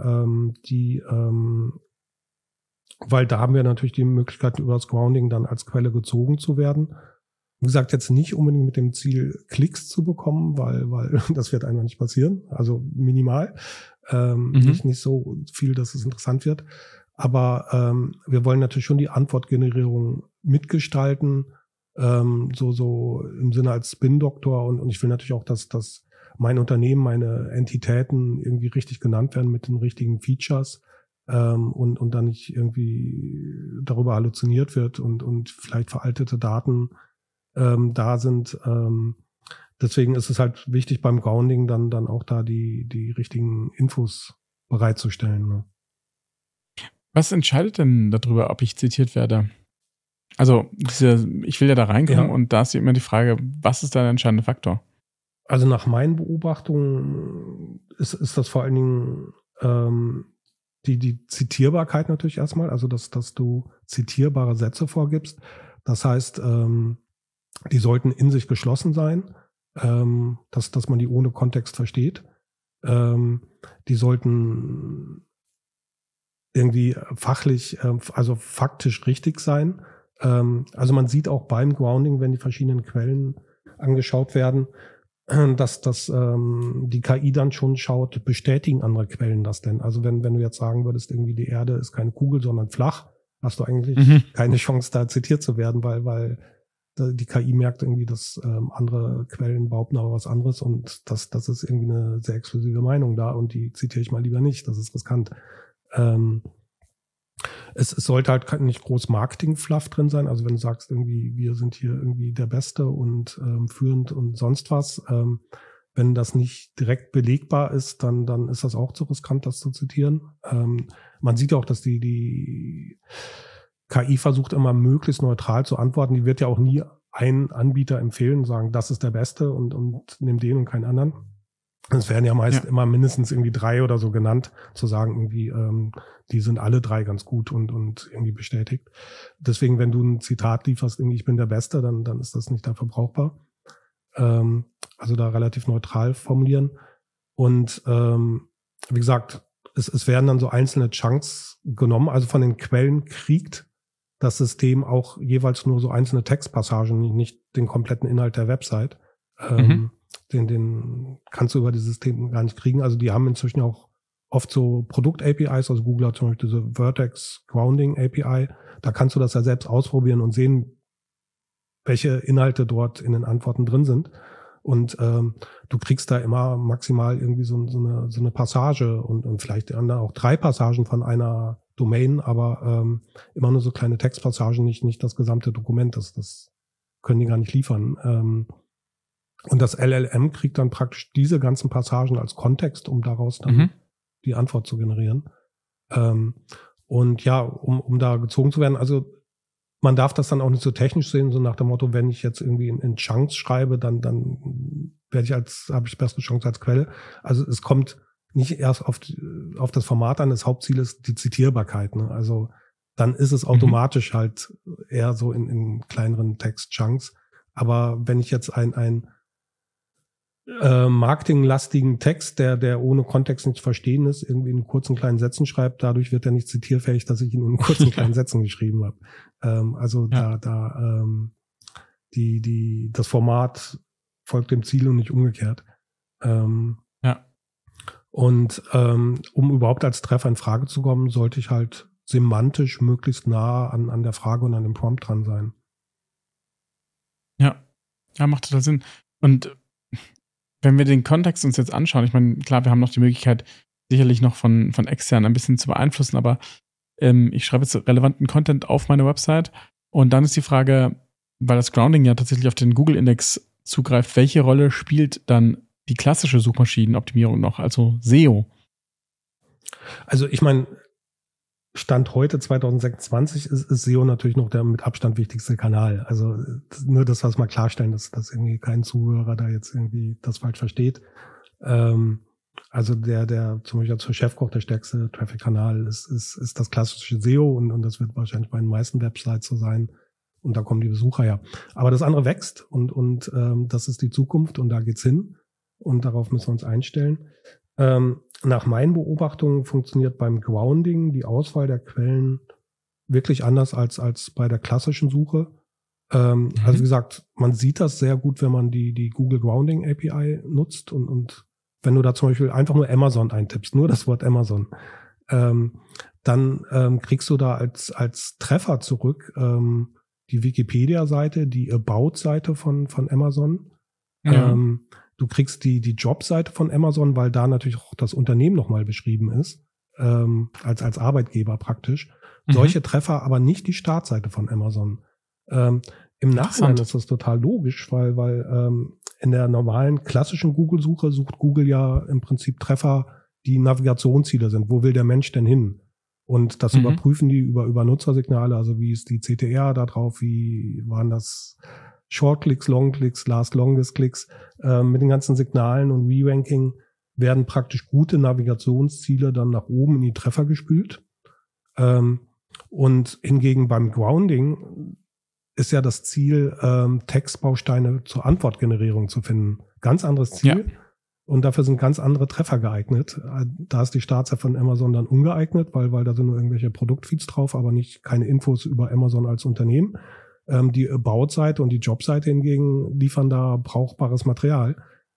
weil da haben wir natürlich die Möglichkeit, über das Grounding dann als Quelle gezogen zu werden. Wie gesagt, jetzt nicht unbedingt mit dem Ziel, Klicks zu bekommen, weil das wird einfach nicht passieren. Also minimal. Nicht so viel, dass es interessant wird. Aber wir wollen natürlich schon die Antwortgenerierung mitgestalten, so im Sinne als Spin-Doktor. Und ich will natürlich auch, dass mein Unternehmen, meine Entitäten irgendwie richtig genannt werden mit den richtigen Features. Und dann nicht irgendwie darüber halluziniert wird und vielleicht veraltete Daten da sind. Deswegen ist es halt wichtig beim Grounding dann auch da die richtigen Infos bereitzustellen. Ne? Was entscheidet denn darüber, ob ich zitiert werde? Also ich will ja da reinkommen und da ist immer die Frage, was ist da der entscheidende Faktor? Also nach meinen Beobachtungen ist das vor allen Dingen die Zitierbarkeit natürlich erstmal, also dass du zitierbare Sätze vorgibst. Das heißt, die sollten in sich geschlossen sein, dass man die ohne Kontext versteht. Die sollten irgendwie fachlich, also faktisch richtig sein. Also man sieht auch beim Grounding, wenn die verschiedenen Quellen angeschaut werden, dass die KI dann schon schaut, bestätigen andere Quellen das denn? Also wenn du jetzt sagen würdest, irgendwie die Erde ist keine Kugel, sondern flach, hast du eigentlich keine Chance, da zitiert zu werden, weil die KI merkt irgendwie, dass andere Quellen behaupten aber was anderes und das ist irgendwie eine sehr exklusive Meinung da und die zitiere ich mal lieber nicht, das ist riskant. Es sollte halt nicht groß Marketing-Fluff drin sein, also wenn du sagst irgendwie, wir sind hier irgendwie der Beste und führend und sonst was, wenn das nicht direkt belegbar ist, dann ist das auch zu riskant, das zu zitieren. Man sieht ja auch, dass die KI versucht immer möglichst neutral zu antworten. Die wird ja auch nie einen Anbieter empfehlen und sagen, das ist der Beste und nimm den und keinen anderen. Es werden ja meist immer mindestens irgendwie 3 oder so genannt, zu sagen irgendwie, die sind alle 3 ganz gut und irgendwie bestätigt. Deswegen, wenn du ein Zitat lieferst, irgendwie ich bin der Beste, dann ist das nicht dafür brauchbar. Also da relativ neutral formulieren. Und wie gesagt, es werden dann so einzelne Chunks genommen. Also von den Quellen kriegt das System auch jeweils nur so einzelne Textpassagen, nicht den kompletten Inhalt der Website. Den kannst du über das System gar nicht kriegen. Also die haben inzwischen auch oft so Produkt-APIs, also Google hat zum Beispiel diese Vertex Grounding API. Da kannst du das ja selbst ausprobieren und sehen, welche Inhalte dort in den Antworten drin sind. Und du kriegst da immer maximal irgendwie so eine Passage und vielleicht dann auch 3 Passagen von einer Domain, aber immer nur so kleine Textpassagen, nicht das gesamte Dokument. Das können die gar nicht liefern. Und das LLM kriegt dann praktisch diese ganzen Passagen als Kontext, um daraus dann die Antwort zu generieren. Und ja, um da gezogen zu werden, also man darf das dann auch nicht so technisch sehen, so nach dem Motto, wenn ich jetzt irgendwie in Chunks schreibe, dann habe ich bessere Chance als Quelle. Also es kommt nicht erst auf das Format an, das Hauptziel ist die Zitierbarkeit. Ne? Also dann ist es automatisch halt eher so in kleineren Text-Chunks. Aber wenn ich jetzt ein marketinglastigen Text, der ohne Kontext nicht zu verstehen ist, irgendwie in kurzen kleinen Sätzen schreibt, dadurch wird er nicht zitierfähig, dass ich ihn in kurzen kleinen Sätzen geschrieben habe. Das Format folgt dem Ziel und nicht umgekehrt. Und um überhaupt als Treffer in Frage zu kommen, sollte ich halt semantisch möglichst nah an der Frage und an dem Prompt dran sein. Ja, macht total Sinn. Und wenn wir den Kontext uns jetzt anschauen, ich meine, klar, wir haben noch die Möglichkeit, sicherlich noch von extern ein bisschen zu beeinflussen, aber ich schreibe jetzt relevanten Content auf meine Website und dann ist die Frage, weil das Grounding ja tatsächlich auf den Google-Index zugreift, welche Rolle spielt dann die klassische Suchmaschinenoptimierung noch, also SEO? Also ich meine, Stand heute 2026 ist SEO natürlich noch der mit Abstand wichtigste Kanal. Also nur das, was mal klarstellen, dass irgendwie kein Zuhörer da jetzt irgendwie das falsch versteht. Also der zum Beispiel als Chefkoch der stärkste Traffic-Kanal ist das klassische SEO und das wird wahrscheinlich bei den meisten Websites so sein. Und da kommen die Besucher her. Aber das andere wächst und das ist die Zukunft und da geht's hin. und darauf müssen wir uns einstellen. Nach meinen Beobachtungen funktioniert beim Grounding die Auswahl der Quellen wirklich anders als bei der klassischen Suche. Also wie gesagt, man sieht das sehr gut, wenn man die Google Grounding API nutzt und wenn du da zum Beispiel einfach nur Amazon eintippst, nur das Wort Amazon, dann kriegst du da als Treffer zurück die Wikipedia-Seite, die About-Seite von Amazon. Ja. Du kriegst die Job-Seite von Amazon, weil da natürlich auch das Unternehmen nochmal beschrieben ist, als Arbeitgeber praktisch. Solche Treffer, aber nicht die Startseite von Amazon. Im Nachhinein ist das total logisch, weil in der normalen klassischen Google-Suche sucht Google ja im Prinzip Treffer, die Navigationsziele sind. Wo will der Mensch denn hin? Und das überprüfen die über Nutzersignale, also wie ist die CTR da drauf, wie waren das Short-Clicks, Long-Clicks, Last-Longest-Clicks, mit den ganzen Signalen und Re-Ranking werden praktisch gute Navigationsziele dann nach oben in die Treffer gespült. Und hingegen beim Grounding ist ja das Ziel, Textbausteine zur Antwortgenerierung zu finden. Ganz anderes Ziel. Ja. Und dafür sind ganz andere Treffer geeignet. Da ist die Startseite von Amazon dann ungeeignet, weil da sind nur irgendwelche Produktfeeds drauf, aber keine Infos über Amazon als Unternehmen. Die About-Seite und die Job-Seite hingegen liefern da brauchbares Material.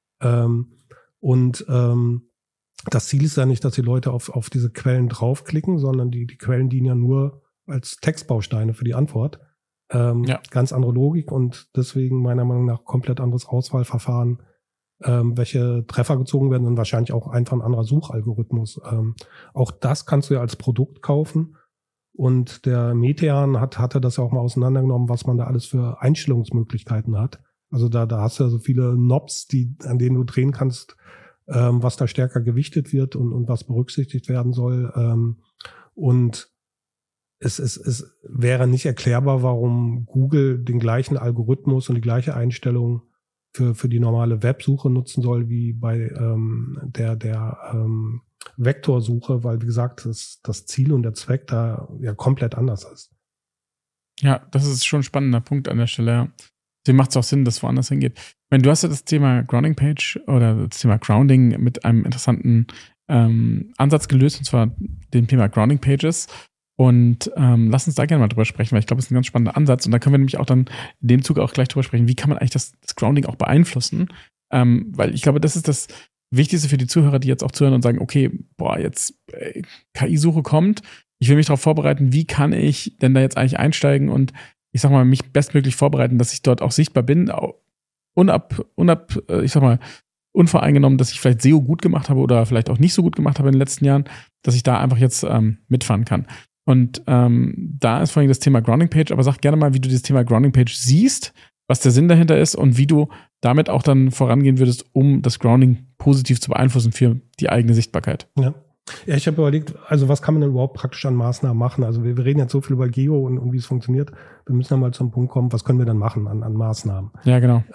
Das Ziel ist ja nicht, dass die Leute auf diese Quellen draufklicken, sondern die Quellen dienen ja nur als Textbausteine für die Antwort. Ganz andere Logik und deswegen meiner Meinung nach komplett anderes Auswahlverfahren, welche Treffer gezogen werden und wahrscheinlich auch einfach ein anderer Suchalgorithmus. Auch das kannst du ja als Produkt kaufen. Und der Metean hatte das ja auch mal auseinandergenommen, was man da alles für Einstellungsmöglichkeiten hat. Also da hast du ja so viele Knobs, an denen du drehen kannst, was da stärker gewichtet wird und was berücksichtigt werden soll. Und es wäre nicht erklärbar, warum Google den gleichen Algorithmus und die gleiche Einstellung für die normale Websuche nutzen soll wie bei der Vektorsuche, weil wie gesagt, das Ziel und der Zweck da ja komplett anders ist. Ja, das ist schon ein spannender Punkt an der Stelle. Ja. Deswegen macht es auch Sinn, dass es woanders hingeht. Du hast ja das Thema Grounding Page oder das Thema Grounding mit einem interessanten Ansatz gelöst, und zwar dem Thema Grounding Pages. Und lass uns da gerne mal drüber sprechen, weil ich glaube, es ist ein ganz spannender Ansatz. Und da können wir nämlich auch dann in dem Zug auch gleich drüber sprechen, wie kann man eigentlich das Grounding auch beeinflussen? Weil ich glaube, das ist das Wichtigste für die Zuhörer, die jetzt auch zuhören und sagen, okay, jetzt KI-Suche kommt, ich will mich darauf vorbereiten, wie kann ich denn da jetzt eigentlich einsteigen und ich sag mal, mich bestmöglich vorbereiten, dass ich dort auch sichtbar bin, unvoreingenommen, dass ich vielleicht SEO gut gemacht habe oder vielleicht auch nicht so gut gemacht habe in den letzten Jahren, dass ich da einfach jetzt mitfahren kann. Und da ist vor allem das Thema Grounding Page, aber sag gerne mal, wie du dieses Thema Grounding Page siehst, was der Sinn dahinter ist und wie du damit auch dann vorangehen würdest, um das Grounding positiv zu beeinflussen für die eigene Sichtbarkeit. Ja, ich habe überlegt, also was kann man denn überhaupt praktisch an Maßnahmen machen? Also wir reden jetzt so viel über Geo und wie es funktioniert. Wir müssen dann mal zum Punkt kommen, was können wir dann machen an Maßnahmen? Ja, genau.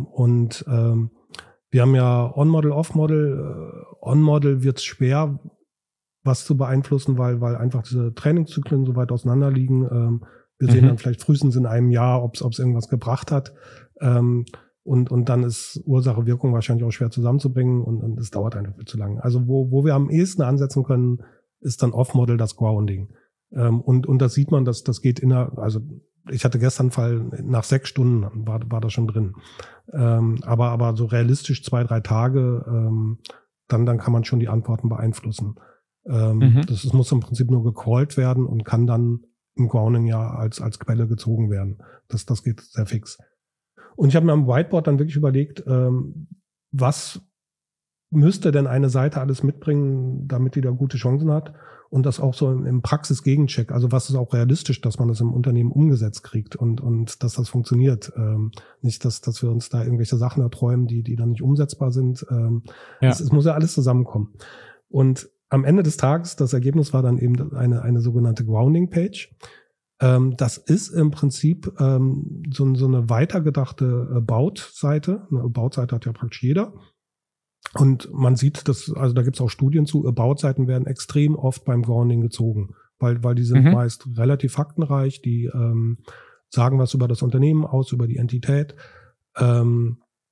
Wir haben ja On-Model, Off-Model. On-Model wird es schwer, was zu beeinflussen, weil einfach diese Trainingszyklen so weit auseinander liegen. Wir sehen dann vielleicht frühestens in einem Jahr, ob es irgendwas gebracht hat. Und dann ist Ursache-Wirkung wahrscheinlich auch schwer zusammenzubringen und es dauert einfach viel zu lange. Also wo wir am ehesten ansetzen können, ist dann Off-Model das Grounding. Und das sieht man, das geht also ich hatte gestern einen Fall, nach 6 Stunden war das schon drin. Aber so realistisch 2-3 Tage, dann kann man schon die Antworten beeinflussen. Das muss im Prinzip nur gecrawlt werden und kann dann im Grounding ja als Quelle gezogen werden. Das geht sehr fix. Und ich habe mir am Whiteboard dann wirklich überlegt, was müsste denn eine Seite alles mitbringen, damit die da gute Chancen hat? Und das auch so im Praxis-Gegencheck. Also was ist auch realistisch, dass man das im Unternehmen umgesetzt kriegt und dass das funktioniert. Nicht, dass wir uns da irgendwelche Sachen erträumen, die dann nicht umsetzbar sind. Es muss ja alles zusammenkommen. Und am Ende des Tages, das Ergebnis war dann eben eine sogenannte Grounding-Page. Das ist im Prinzip so eine weitergedachte About-Seite. Eine About-Seite hat ja praktisch jeder. Und man sieht, also da gibt es auch Studien zu, About-Seiten werden extrem oft beim Grounding gezogen, weil die sind meist relativ faktenreich, die sagen was über das Unternehmen aus, über die Entität.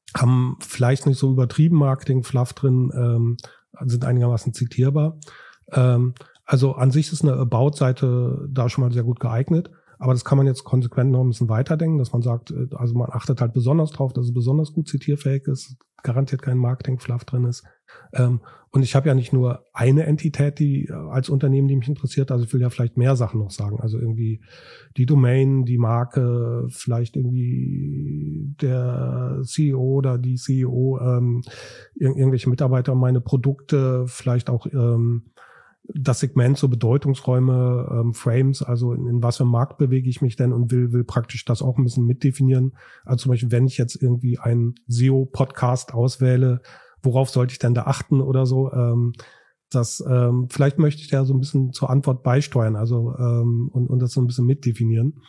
haben vielleicht nicht so übertrieben Marketing-Fluff drin, sind einigermaßen zitierbar. Also an sich ist eine About-Seite da schon mal sehr gut geeignet, aber das kann man jetzt konsequent noch ein bisschen weiterdenken, dass man sagt, also man achtet halt besonders drauf, dass es besonders gut zitierfähig ist, garantiert kein Marketing-Fluff drin ist. Und ich habe ja nicht nur eine Entität, die als Unternehmen, die mich interessiert, also ich will ja vielleicht mehr Sachen noch sagen, also irgendwie die Domain, die Marke, vielleicht irgendwie der CEO oder die CEO, irgendwelche Mitarbeiter, meine Produkte, vielleicht auch das Segment, so Bedeutungsräume, Frames, also in was für einem Markt bewege ich mich denn und will praktisch das auch ein bisschen mitdefinieren. Also zum Beispiel, wenn ich jetzt irgendwie einen SEO-Podcast auswähle, worauf sollte ich denn da achten oder so? Vielleicht möchte ich da so ein bisschen zur Antwort beisteuern, also und das so ein bisschen mitdefinieren.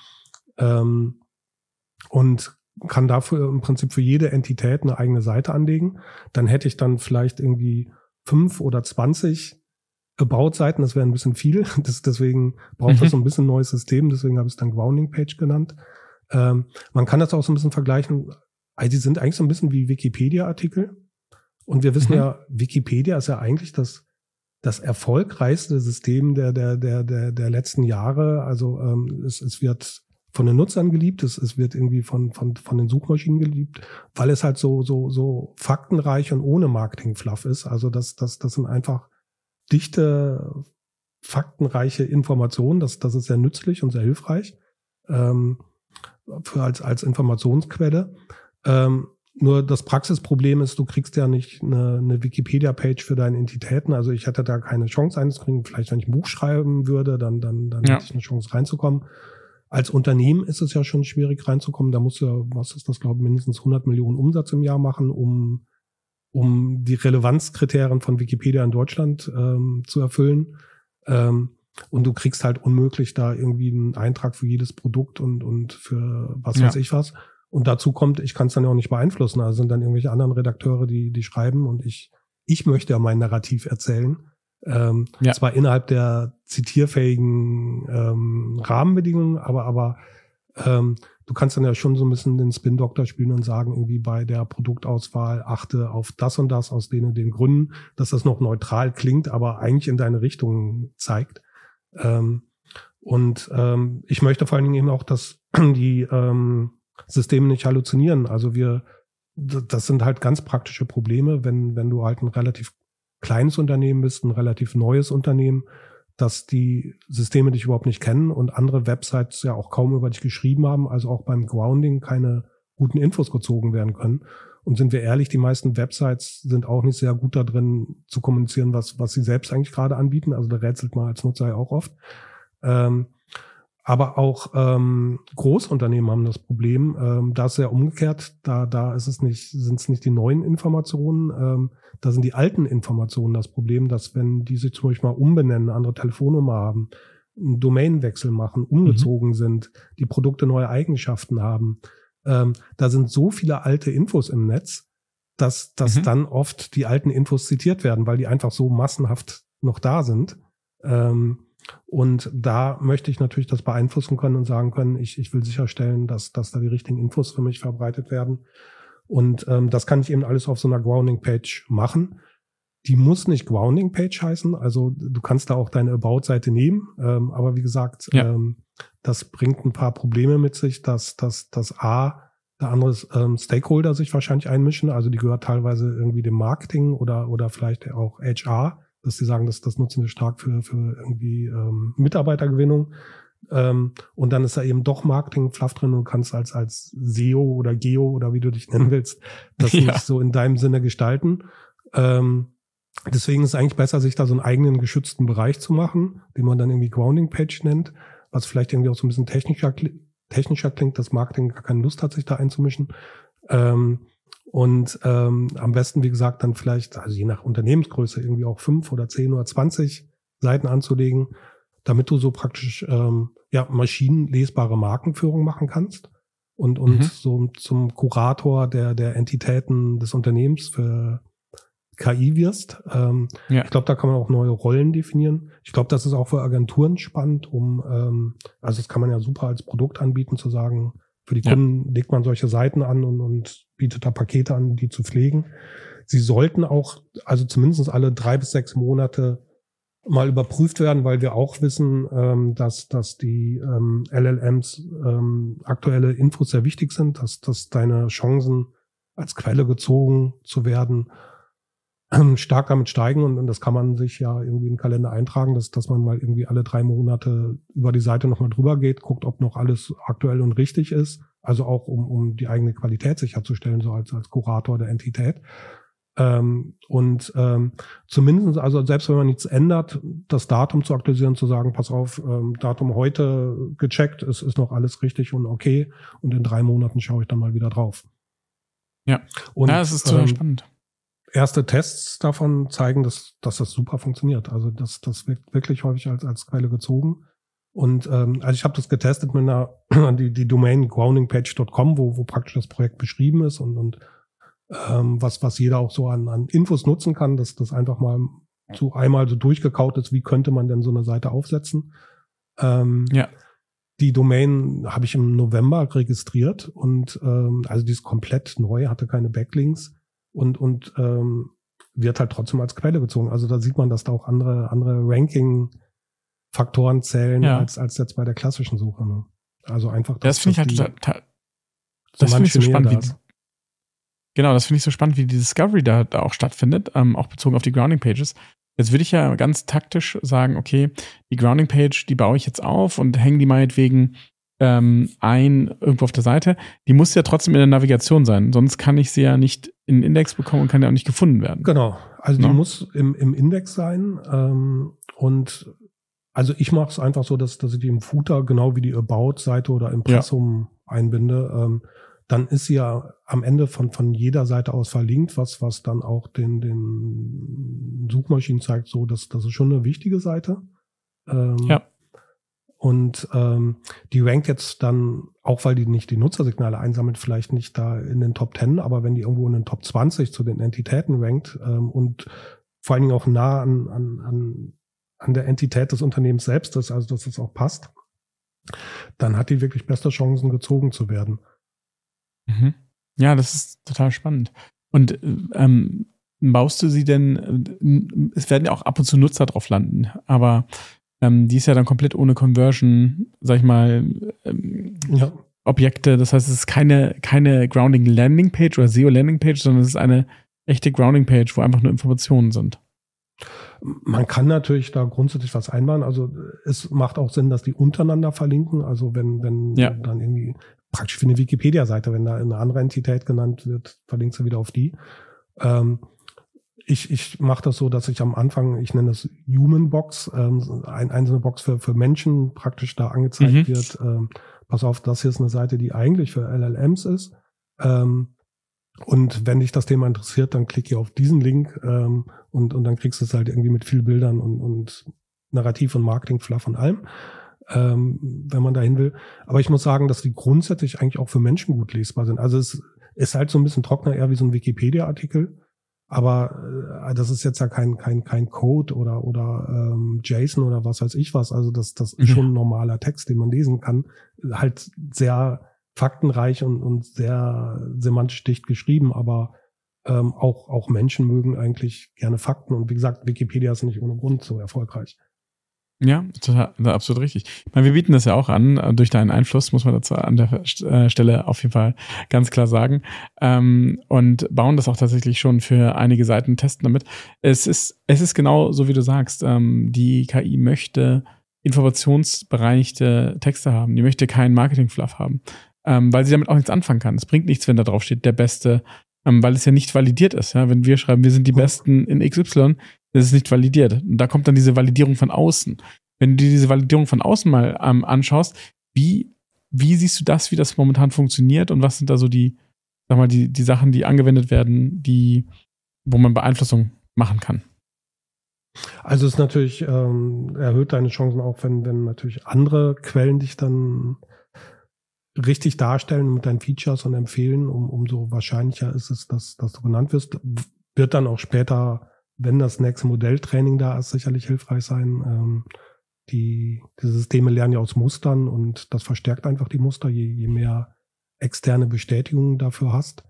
Und kann dafür im Prinzip für jede Entität eine eigene Seite anlegen. Dann hätte ich dann vielleicht irgendwie 5 oder 20 About-Seiten, das wäre ein bisschen viel. Deswegen braucht das so ein bisschen ein neues System. Deswegen habe ich es dann Grounding-Page genannt. Man kann das auch so ein bisschen vergleichen. Also die sind eigentlich so ein bisschen wie Wikipedia-Artikel. Und wir wissen ja, Wikipedia ist ja eigentlich das erfolgreichste System der letzten Jahre. Also es wird von den Nutzern geliebt, es wird irgendwie von den Suchmaschinen geliebt, weil es halt so faktenreich und ohne Marketing-Fluff ist. Also das sind einfach dichte, faktenreiche Informationen. Das ist sehr nützlich und sehr hilfreich als Informationsquelle. Nur das Praxisproblem ist, du kriegst ja nicht eine Wikipedia-Page für deine Entitäten. Also ich hätte da keine Chance einzukriegen. Vielleicht, wenn ich ein Buch schreiben würde, dann hätte ich eine Chance reinzukommen. Als Unternehmen ist es ja schon schwierig reinzukommen. Da musst du ja, was ist das, glaube ich, mindestens 100 Millionen Umsatz im Jahr machen, um die Relevanzkriterien von Wikipedia in Deutschland zu erfüllen. Und du kriegst halt unmöglich da irgendwie einen Eintrag für jedes Produkt und für was weiß ich was. Und dazu kommt, ich kann es dann ja auch nicht beeinflussen. Also sind dann irgendwelche anderen Redakteure, die schreiben und ich möchte ja mein Narrativ erzählen. Zwar innerhalb der zitierfähigen Rahmenbedingungen, aber du kannst dann ja schon so ein bisschen den Spin-Doktor spielen und sagen, irgendwie bei der Produktauswahl achte auf das und das aus den und den Gründen, dass das noch neutral klingt, aber eigentlich in deine Richtung zeigt. Ich möchte vor allen Dingen eben auch, dass die Systeme nicht halluzinieren. Also das sind halt ganz praktische Probleme, wenn du halt ein relativ kleines Unternehmen bist, ein relativ neues Unternehmen, dass die Systeme dich überhaupt nicht kennen und andere Websites ja auch kaum über dich geschrieben haben, also auch beim Grounding keine guten Infos gezogen werden können. Und sind wir ehrlich, die meisten Websites sind auch nicht sehr gut da drin zu kommunizieren, was sie selbst eigentlich gerade anbieten. Also da rätselt man als Nutzer ja auch oft. Aber auch Großunternehmen haben das Problem. Da ist es ja umgekehrt. Da ist es sind es nicht die neuen Informationen. Da sind die alten Informationen das Problem, dass wenn die sich zum Beispiel mal umbenennen, eine andere Telefonnummer haben, einen Domainwechsel machen, umgezogen sind, die Produkte neue Eigenschaften haben, da sind so viele alte Infos im Netz, dass dann oft die alten Infos zitiert werden, weil die einfach so massenhaft noch da sind. Und da möchte ich natürlich das beeinflussen können und sagen können, ich will sicherstellen, dass da die richtigen Infos für mich verbreitet werden. Und das kann ich eben alles auf so einer Grounding-Page machen. Die muss nicht Grounding-Page heißen, also du kannst da auch deine About-Seite nehmen. Aber wie gesagt, das bringt ein paar Probleme mit sich, dass der andere Stakeholder sich wahrscheinlich einmischen. Also die gehört teilweise irgendwie dem Marketing oder vielleicht auch HR, dass die sagen, das nutzen wir stark für irgendwie Mitarbeitergewinnung. Und dann ist da eben doch Marketing-Fluff drin und du kannst als SEO oder Geo oder wie du dich nennen willst, das nicht so in deinem Sinne gestalten. Deswegen ist es eigentlich besser, sich da so einen eigenen geschützten Bereich zu machen, den man dann irgendwie Grounding-Page nennt, was vielleicht irgendwie auch so ein bisschen technischer klingt, dass Marketing gar keine Lust hat, sich da einzumischen. Am besten, wie gesagt, dann vielleicht, also je nach Unternehmensgröße, irgendwie auch 5 oder 10 oder 20 Seiten anzulegen, damit du so praktisch maschinenlesbare Markenführung machen kannst und so zum Kurator der Entitäten des Unternehmens für KI wirst. Ich glaube, da kann man auch neue Rollen definieren. Ich glaube, das ist auch für Agenturen spannend, also das kann man ja super als Produkt anbieten, zu sagen, Für die Kunden legt man solche Seiten an und bietet da Pakete an, die zu pflegen. Sie sollten auch, also zumindest alle 3 bis 6 Monate mal überprüft werden, weil wir auch wissen, dass die LLMs aktuelle Infos sehr wichtig sind, dass deine Chancen als Quelle gezogen zu werden stark damit steigen und das kann man sich ja irgendwie in den Kalender eintragen, dass man mal irgendwie alle 3 Monate über die Seite nochmal drüber geht, guckt, ob noch alles aktuell und richtig ist, also auch um die eigene Qualität sicherzustellen, so als Kurator der Entität. Zumindest, also selbst wenn man nichts ändert, das Datum zu aktualisieren, zu sagen, pass auf, Datum heute gecheckt, es ist noch alles richtig und okay und in 3 Monaten schaue ich dann mal wieder drauf. Ja, und das ist total spannend. Erste Tests davon zeigen, dass das super funktioniert. Also das wird wirklich häufig als Quelle gezogen. Und also ich habe das getestet mit die Domain groundingpage.com, wo praktisch das Projekt beschrieben ist und was jeder auch so an Infos nutzen kann, dass das einfach mal so einmal so durchgekaut ist, wie könnte man denn so eine Seite aufsetzen. Die Domain habe ich im November registriert und also die ist komplett neu, hatte keine Backlinks und wird halt trotzdem als Quelle gezogen. Also da sieht man, dass da auch andere Ranking-Faktoren zählen als jetzt bei der klassischen Suche. Ne? Also einfach das finde ich halt total. Das finde ich so spannend. Genau, das finde ich so spannend, wie die Discovery da auch stattfindet, auch bezogen auf die Grounding Pages. Jetzt würde ich ja ganz taktisch sagen, okay, die Grounding Page, die baue ich jetzt auf und hänge die meinetwegen irgendwo auf der Seite. Die muss ja trotzdem in der Navigation sein, sonst kann ich sie ja nicht in den Index bekommen und kann ja auch nicht gefunden werden. Genau, also die muss im Index sein und also ich mache es einfach so, dass ich die im Footer genau wie die About-Seite oder Impressum einbinde. Dann ist sie ja am Ende von jeder Seite aus verlinkt, was dann auch den Suchmaschinen zeigt, so dass das ist schon eine wichtige Seite. Und die rankt jetzt dann, auch weil die nicht die Nutzersignale einsammelt, vielleicht nicht da in den Top 10, aber wenn die irgendwo in den Top 20 zu den Entitäten rankt und vor allen Dingen auch nah an der Entität des Unternehmens selbst ist, also dass es auch passt, dann hat die wirklich beste Chancen, gezogen zu werden. Ja, das ist total spannend. Und baust du sie denn, es werden ja auch ab und zu Nutzer drauf landen, aber die ist ja dann komplett ohne Conversion, sag ich mal, Objekte. Das heißt, es ist keine Grounding Landing Page oder SEO Landing Page, sondern es ist eine echte Grounding Page, wo einfach nur Informationen sind. Man kann natürlich da grundsätzlich was einbauen. Also es macht auch Sinn, dass die untereinander verlinken. Also wenn dann irgendwie praktisch wie eine Wikipedia-Seite, wenn da eine andere Entität genannt wird, verlinkst du wieder auf die. Ich mache das so, dass ich am Anfang, ich nenne das Human Box, eine Box für Menschen praktisch da angezeigt wird. Pass auf, das hier ist eine Seite, die eigentlich für LLMs ist. Und wenn dich das Thema interessiert, dann klick hier auf diesen Link und dann kriegst du es halt irgendwie mit viel Bildern und Narrativ und Marketing, Fluff und allem. Wenn man dahin will. Aber ich muss sagen, dass die grundsätzlich eigentlich auch für Menschen gut lesbar sind. Also es ist halt so ein bisschen trockener, eher wie so ein Wikipedia-Artikel. Aber das ist jetzt ja kein Code oder JSON oder was weiß ich was. Also das ist schon ein normaler Text, den man lesen kann. Halt sehr faktenreich und sehr semantisch dicht geschrieben, aber auch Menschen mögen eigentlich gerne Fakten. Und wie gesagt, Wikipedia ist nicht ohne Grund so erfolgreich. Ja, total, absolut richtig. Ich meine, wir bieten das ja auch an, durch deinen Einfluss, muss man dazu an der Stelle auf jeden Fall ganz klar sagen, und bauen das auch tatsächlich schon für einige Seiten, testen damit. Es ist genau so, wie du sagst, die KI möchte informationsbereinigte Texte haben, die möchte keinen Marketing-Fluff haben, weil sie damit auch nichts anfangen kann. Es bringt nichts, wenn da drauf steht, der Beste, weil es ja nicht validiert ist. Ja? Wenn wir schreiben, wir sind die Besten in XY, das ist nicht validiert. Und da kommt dann diese Validierung von außen. Wenn du dir diese Validierung von außen mal anschaust, wie siehst du das, wie das momentan funktioniert und was sind da so die Sachen, die angewendet werden, wo man Beeinflussung machen kann? Also es ist natürlich erhöht deine Chancen auch, wenn natürlich andere Quellen dich dann richtig darstellen mit deinen Features und empfehlen, umso wahrscheinlicher ist es, dass du genannt wirst. Wird dann auch später, wenn das nächste Modelltraining da ist, sicherlich hilfreich sein. Die Systeme lernen ja aus Mustern und das verstärkt einfach die Muster. Je mehr externe Bestätigung dafür hast.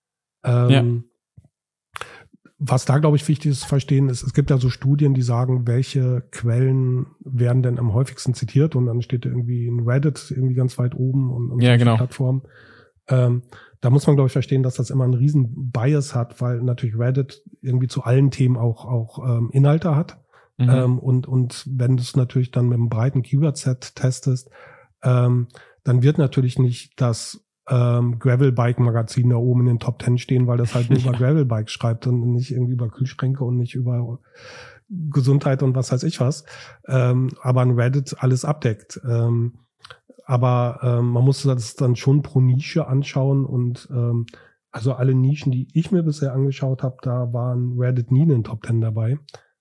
Was da, glaube ich, wichtig ist zu verstehen, ist, es gibt ja so Studien, die sagen, welche Quellen werden denn am häufigsten zitiert, und dann steht irgendwie in Reddit irgendwie ganz weit oben und genau. Plattformen. Da muss man, glaube ich, verstehen, dass das immer einen riesen Bias hat, weil natürlich Reddit irgendwie zu allen Themen auch Inhalte hat. Und wenn du es natürlich dann mit einem breiten Keyword-Set testest, dann wird natürlich nicht das Gravel-Bike-Magazin da oben in den Top 10 stehen, weil das halt nur über Gravel-Bikes schreibt und nicht irgendwie über Kühlschränke und nicht über Gesundheit und was weiß ich was. Aber ein Reddit alles abdeckt. Aber man muss das dann schon pro Nische anschauen, und also alle Nischen, die ich mir bisher angeschaut habe, da waren Reddit nie in den Top 10 dabei.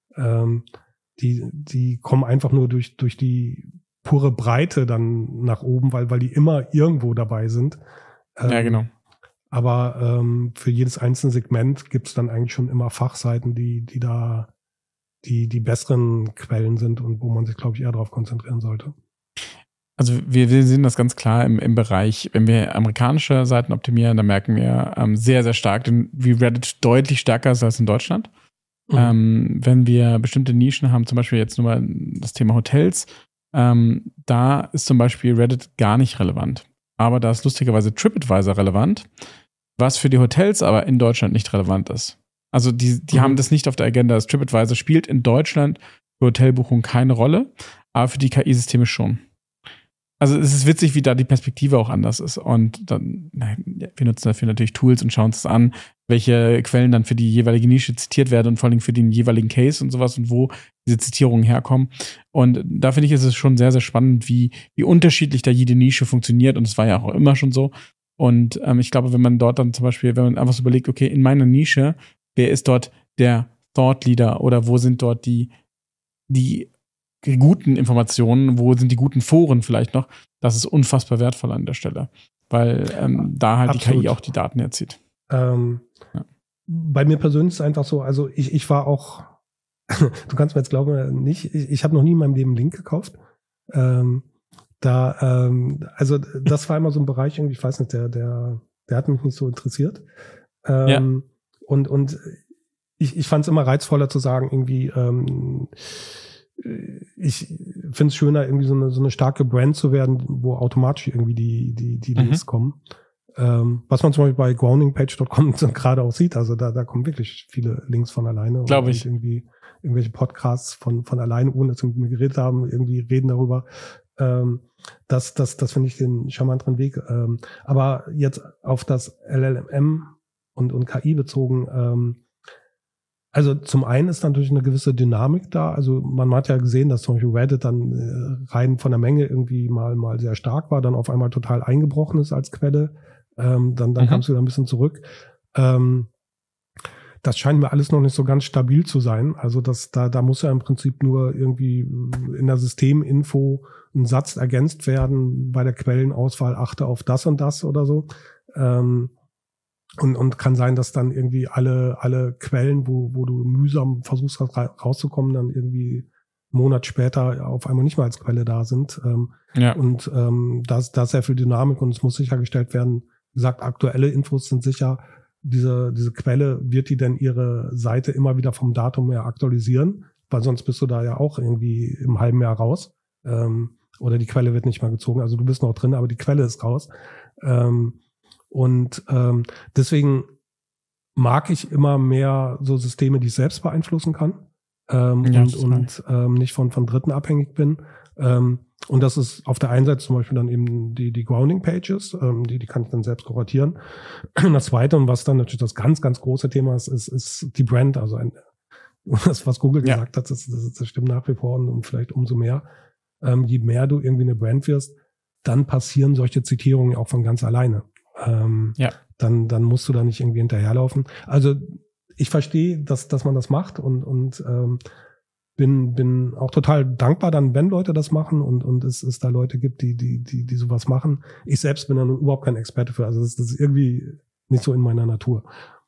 Die kommen einfach nur durch die pure Breite dann nach oben, weil die immer irgendwo dabei sind. Ja, genau. Aber für jedes einzelne Segment gibt es dann eigentlich schon immer Fachseiten, die da die besseren Quellen sind und wo man sich, glaube ich, eher darauf konzentrieren sollte. Also wir sehen das ganz klar im Bereich, wenn wir amerikanische Seiten optimieren, dann merken wir sehr, sehr stark, wie Reddit deutlich stärker ist als in Deutschland. Wenn wir bestimmte Nischen haben, zum Beispiel jetzt nur mal das Thema Hotels, da ist zum Beispiel Reddit gar nicht relevant. Aber da ist lustigerweise TripAdvisor relevant, was für die Hotels aber in Deutschland nicht relevant ist. Also die haben das nicht auf der Agenda. Das TripAdvisor spielt in Deutschland für Hotelbuchungen keine Rolle, aber für die KI-Systeme schon. Also es ist witzig, wie da die Perspektive auch anders ist. Und dann, wir nutzen dafür natürlich Tools und schauen uns das an, welche Quellen dann für die jeweilige Nische zitiert werden und vor allem für den jeweiligen Case und sowas und wo diese Zitierungen herkommen. Und da finde ich, ist es schon sehr, sehr spannend, wie unterschiedlich da jede Nische funktioniert. Und es war ja auch immer schon so. Und ich glaube, wenn man dort dann zum Beispiel, wenn man einfach so überlegt, okay, in meiner Nische, wer ist dort der Thought Leader oder wo sind dort die guten Informationen, wo sind die guten Foren vielleicht noch, das ist unfassbar wertvoll an der Stelle, weil da halt Absolut. Die KI auch die Daten herzieht. Bei mir persönlich ist es einfach so, also ich war auch, du kannst mir jetzt glauben, nicht, ich habe noch nie in meinem Leben einen Link gekauft. Also das war immer so ein Bereich, irgendwie, ich weiß nicht, der hat mich nicht so interessiert. Und ich fand es immer reizvoller zu sagen, irgendwie, ich finde es schöner, irgendwie so eine starke Brand zu werden, wo automatisch irgendwie die Links kommen. Was man zum Beispiel bei groundingpage.com gerade auch sieht, also da kommen wirklich viele Links von alleine. Glaube ich. Und irgendwie irgendwelche Podcasts von alleine, ohne dass wir mit mir geredet haben, irgendwie reden darüber. Das finde ich den charmanteren Weg. Aber jetzt auf das LLM und KI bezogen, also zum einen ist natürlich eine gewisse Dynamik da. Also man hat ja gesehen, dass zum Beispiel Reddit dann rein von der Menge irgendwie mal sehr stark war, dann auf einmal total eingebrochen ist als Quelle. Dann kam es wieder ein bisschen zurück. Das scheint mir alles noch nicht so ganz stabil zu sein. Also da muss ja im Prinzip nur irgendwie in der Systeminfo ein Satz ergänzt werden, bei der Quellenauswahl achte auf das und das oder so. Und kann sein, dass dann irgendwie alle Quellen, wo du mühsam versuchst rauszukommen, dann irgendwie einen Monat später auf einmal nicht mehr als Quelle da sind. Und da ist sehr viel Dynamik und es muss sichergestellt werden, wie gesagt, aktuelle Infos sind sicher, diese Quelle, wird die denn ihre Seite immer wieder vom Datum her aktualisieren? Weil sonst bist du da ja auch irgendwie im halben Jahr raus. Oder die Quelle wird nicht mehr gezogen. Also du bist noch drin, aber die Quelle ist raus. Deswegen mag ich immer mehr so Systeme, die ich selbst beeinflussen kann und nicht von Dritten abhängig bin. Und das ist auf der einen Seite zum Beispiel dann eben die Grounding Pages, die kann ich dann selbst kuratieren. Das Zweite, und was dann natürlich das ganz, ganz große Thema ist die Brand. Also das, was Google gesagt hat, das stimmt nach wie vor und vielleicht umso mehr. Je mehr du irgendwie eine Brand wirst, dann passieren solche Zitierungen auch von ganz alleine. Dann musst du da nicht irgendwie hinterherlaufen. Also ich verstehe, dass man das macht und bin auch total dankbar dann, wenn Leute das machen und es da Leute gibt, die sowas machen. Ich selbst bin da überhaupt kein Experte für. Also das ist irgendwie nicht so in meiner Natur.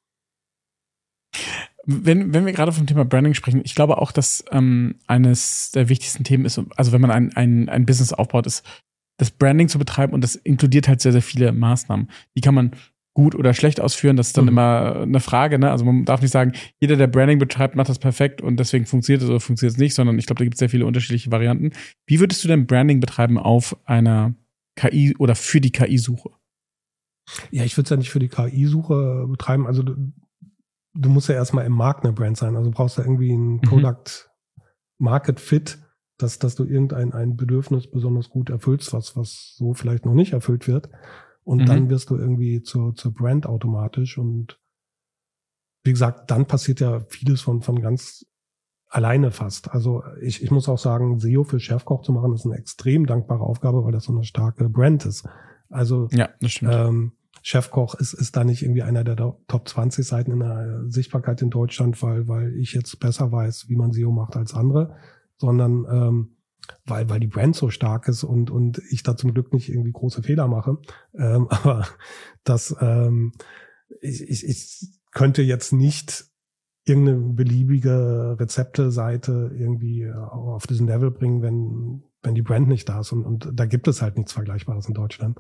Wenn wir gerade vom Thema Branding sprechen, ich glaube auch, dass eines der wichtigsten Themen ist, also wenn man ein Business aufbaut, ist das Branding zu betreiben und das inkludiert halt sehr, sehr viele Maßnahmen. Die kann man gut oder schlecht ausführen, das ist dann immer eine Frage, ne? Also man darf nicht sagen, jeder, der Branding betreibt, macht das perfekt und deswegen funktioniert es oder funktioniert es nicht, sondern ich glaube, da gibt es sehr viele unterschiedliche Varianten. Wie würdest du denn Branding betreiben auf einer KI oder für die KI-Suche? Ja, ich würde es ja nicht für die KI-Suche betreiben. Also du musst ja erstmal im Markt eine Brand sein. Also du brauchst ja irgendwie ein Product Market Fit, dass du ein Bedürfnis besonders gut erfüllst, was so vielleicht noch nicht erfüllt wird. Und dann wirst du irgendwie zur Brand automatisch. Und wie gesagt, dann passiert ja vieles von ganz alleine fast. Also ich muss auch sagen, SEO für Chefkoch zu machen, ist eine extrem dankbare Aufgabe, weil das so eine starke Brand ist. Also ja, das stimmt. Chefkoch ist da nicht irgendwie einer der Top 20 Seiten in der Sichtbarkeit in Deutschland, weil ich jetzt besser weiß, wie man SEO macht als andere, sondern weil die Brand so stark ist und ich da zum Glück nicht irgendwie große Fehler mache. Aber ich könnte jetzt nicht irgendeine beliebige Rezepte-Seite irgendwie auf diesen Level bringen, wenn die Brand nicht da ist. Und da gibt es halt nichts Vergleichbares in Deutschland.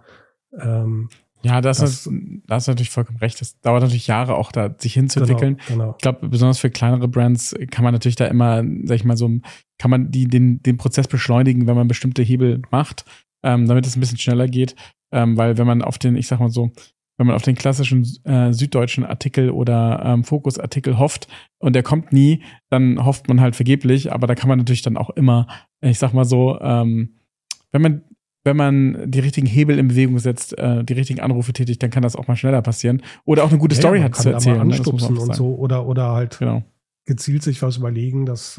Ja, da hast du natürlich vollkommen recht. Das dauert natürlich Jahre auch, da sich hinzuentwickeln. Genau. Ich glaube, besonders für kleinere Brands kann man natürlich da immer, sag ich mal so, kann man den Prozess beschleunigen, wenn man bestimmte Hebel macht, damit es ein bisschen schneller geht. Weil wenn man auf den, ich sag mal so, wenn man auf den klassischen süddeutschen Artikel oder Fokusartikel hofft und der kommt nie, dann hofft man halt vergeblich. Aber da kann man natürlich dann auch immer, ich sag mal so, wenn man die richtigen Hebel in Bewegung setzt, die richtigen Anrufe tätigt, dann kann das auch mal schneller passieren. Oder auch eine gute Story hat zu erzählen. Man kann da mal anstupsen und so. Oder halt genau. Gezielt sich was überlegen, dass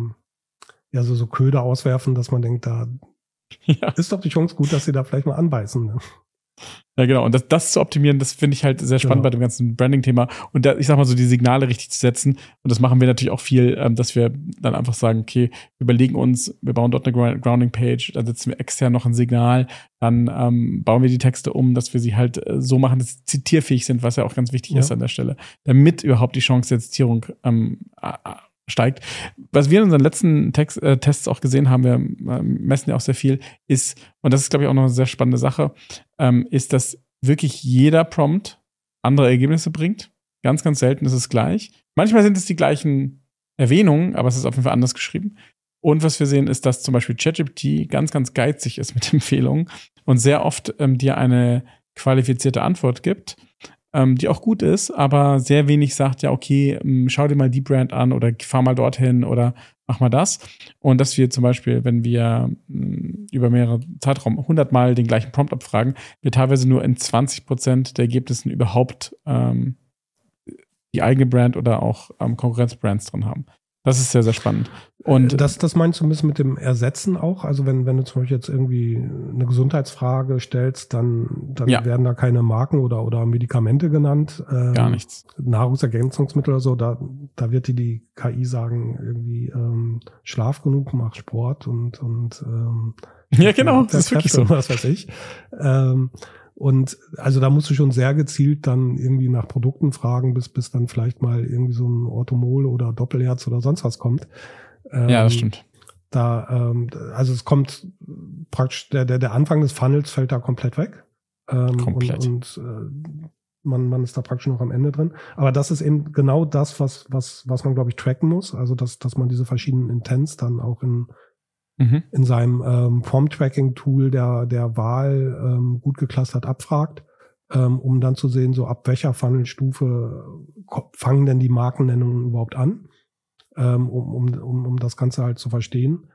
so Köder auswerfen, dass man denkt, da ist doch die Chance gut, dass sie da vielleicht mal anbeißen. Ne? Ja, genau. Und das zu optimieren, das finde ich halt sehr spannend bei dem ganzen Branding-Thema. Und da, ich sag mal so, die Signale richtig zu setzen. Und das machen wir natürlich auch viel, dass wir dann einfach sagen, okay, wir überlegen uns, wir bauen dort eine Grounding-Page, da setzen wir extern noch ein Signal, dann bauen wir die Texte um, dass wir sie halt so machen, dass sie zitierfähig sind, was ja auch ganz wichtig ist an der Stelle, damit überhaupt die Chance der Zitierung steigt. Was wir in unseren letzten Tests auch gesehen haben, wir messen ja auch sehr viel, ist, und das ist, glaube ich, auch noch eine sehr spannende Sache, ist, dass wirklich jeder Prompt andere Ergebnisse bringt. Ganz, ganz selten ist es gleich. Manchmal sind es die gleichen Erwähnungen, aber es ist auf jeden Fall anders geschrieben. Und was wir sehen, ist, dass zum Beispiel ChatGPT ganz, ganz geizig ist mit Empfehlungen und sehr oft dir eine qualifizierte Antwort gibt, die auch gut ist, aber sehr wenig sagt, ja, okay, schau dir mal die Brand an oder fahr mal dorthin oder mach mal das. Und dass wir zum Beispiel, wenn wir über mehrere Zeitraum 100 Mal den gleichen Prompt abfragen, wir teilweise nur in 20% der Ergebnissen überhaupt die eigene Brand oder auch Konkurrenzbrands drin haben. Das ist sehr, sehr spannend. Und das meinst du ein bisschen mit dem Ersetzen auch? Also wenn du zum Beispiel jetzt irgendwie eine Gesundheitsfrage stellst, dann werden da keine Marken oder Medikamente genannt. Gar nichts. Nahrungsergänzungsmittel oder so, da wird die KI sagen, irgendwie schlaf genug, mach Sport und ja, genau, das ist wirklich so. Was weiß ich. Und also da musst du schon sehr gezielt dann irgendwie nach Produkten fragen, bis dann vielleicht mal irgendwie so ein Orthomol oder Doppelherz oder sonst was kommt. Ja, das stimmt. Also es kommt praktisch, der Anfang des Funnels fällt da komplett weg. Komplett. Und man ist da praktisch noch am Ende drin. Aber das ist eben genau das, was man, glaube ich, tracken muss. Also dass man diese verschiedenen Intents dann auch in seinem Prompt-Tracking-Tool der Wahl gut geclustert abfragt, um dann zu sehen, so ab welcher Funnelstufe fangen denn die Markennennungen überhaupt an, um das Ganze halt zu verstehen.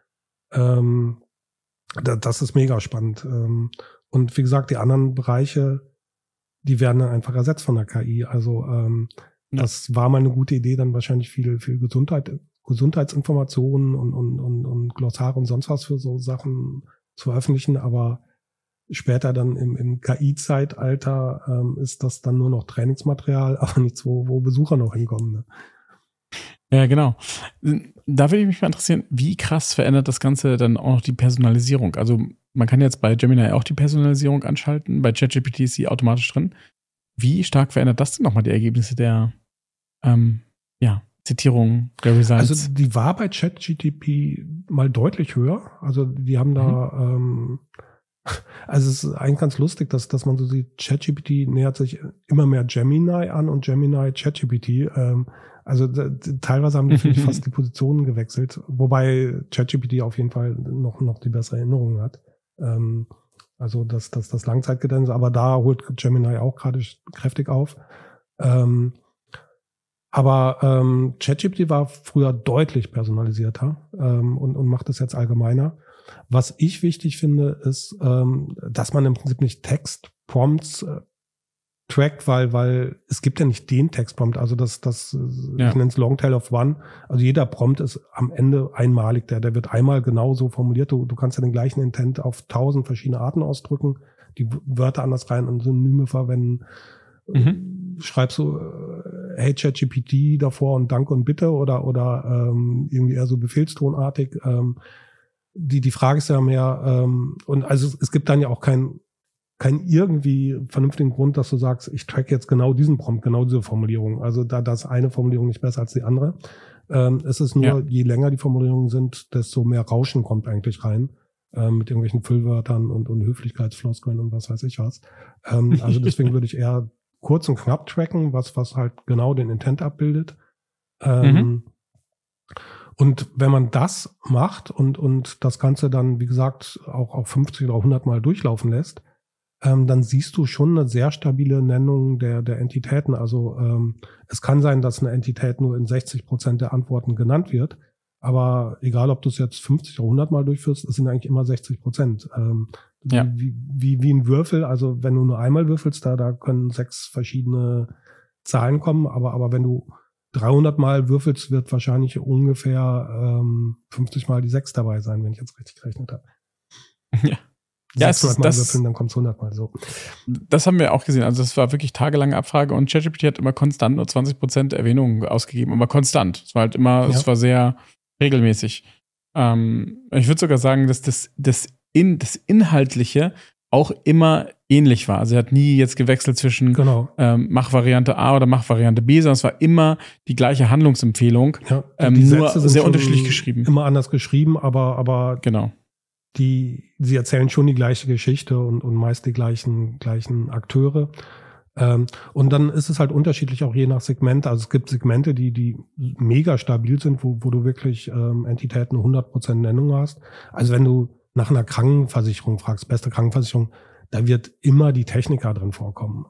Das ist mega spannend. Und wie gesagt, die anderen Bereiche, die werden dann einfach ersetzt von der KI. Also das war mal eine gute Idee, dann wahrscheinlich viel Gesundheitsinformationen und Glossare und sonst was für so Sachen zu veröffentlichen, aber später dann im KI-Zeitalter ist das dann nur noch Trainingsmaterial, aber nichts, wo Besucher noch hinkommen. Ne? Ja, genau. Da würde ich mich mal interessieren, wie krass verändert das Ganze dann auch noch die Personalisierung? Also man kann jetzt bei Gemini auch die Personalisierung anschalten, bei ChatGPT ist sie automatisch drin. Wie stark verändert das denn nochmal die Ergebnisse der Zitierung der Results? Also die war bei ChatGPT mal deutlich höher. Also die haben da Also es ist eigentlich ganz lustig, dass man so sieht, ChatGPT nähert sich immer mehr Gemini an und Gemini ChatGPT. Also teilweise haben die, finde ich, fast die Positionen gewechselt, wobei ChatGPT auf jeden Fall noch die bessere Erinnerung hat. Also das Langzeitgedächtnis, aber da holt Gemini auch gerade kräftig auf. Aber ChatGPT war früher deutlich personalisierter und macht das jetzt allgemeiner. Was ich wichtig finde, ist, dass man im Prinzip nicht Textprompts trackt, weil es gibt ja nicht den Textprompt, also ich nenne es Long Tail of One. Also jeder Prompt ist am Ende einmalig, der wird einmal genau so formuliert. Du kannst ja den gleichen Intent auf 1000 verschiedene Arten ausdrücken, die Wörter anders rein und Synonyme verwenden. Schreibst du Hey ChatGPT davor und Danke und Bitte oder irgendwie eher so befehlstonartig. Die Frage ist ja mehr, und also es gibt dann ja auch kein irgendwie vernünftigen Grund, dass du sagst, ich track jetzt genau diesen Prompt, genau diese Formulierung. Also da ist eine Formulierung nicht besser als die andere. Es ist nur, je länger die Formulierungen sind, desto mehr Rauschen kommt eigentlich rein. Mit irgendwelchen Füllwörtern und Höflichkeitsfloskeln und was weiß ich was. Also deswegen würde ich eher kurz und knapp tracken, was halt genau den Intent abbildet. Und wenn man das macht und das Ganze dann, wie gesagt, auch 50 oder 100 Mal durchlaufen lässt, dann siehst du schon eine sehr stabile Nennung der Entitäten. Also es kann sein, dass eine Entität nur in 60% der Antworten genannt wird, aber egal, ob du es jetzt 50 oder 100 Mal durchführst, es sind eigentlich immer 60%. Wie ein Würfel, also wenn du nur einmal würfelst, da können 6 verschiedene Zahlen kommen, aber wenn du 300 Mal würfelst, wird wahrscheinlich ungefähr 50 Mal die 6 dabei sein, wenn ich jetzt richtig gerechnet habe. Ja. Ja, 600 Mal würfeln, dann kommt es 100 Mal so. Das haben wir auch gesehen. Also das war wirklich tagelange Abfrage und ChatGPT hat immer konstant nur 20% Erwähnungen ausgegeben, aber konstant. Es war halt immer, es war sehr regelmäßig. Ich würde sogar sagen, dass das Inhaltliche auch immer ähnlich war. Also er hat nie jetzt gewechselt zwischen mach Variante A oder mach Variante B, sondern es war immer die gleiche Handlungsempfehlung, nur sehr unterschiedlich geschrieben. Immer anders geschrieben, aber genau. Sie erzählen schon die gleiche Geschichte und meist die gleichen Akteure. Und dann ist es halt unterschiedlich auch je nach Segment. Also es gibt Segmente, die mega stabil sind, wo du wirklich Entitäten 100% Nennung hast. Also wenn du nach einer Krankenversicherung fragst, beste Krankenversicherung, da wird immer die Techniker drin vorkommen.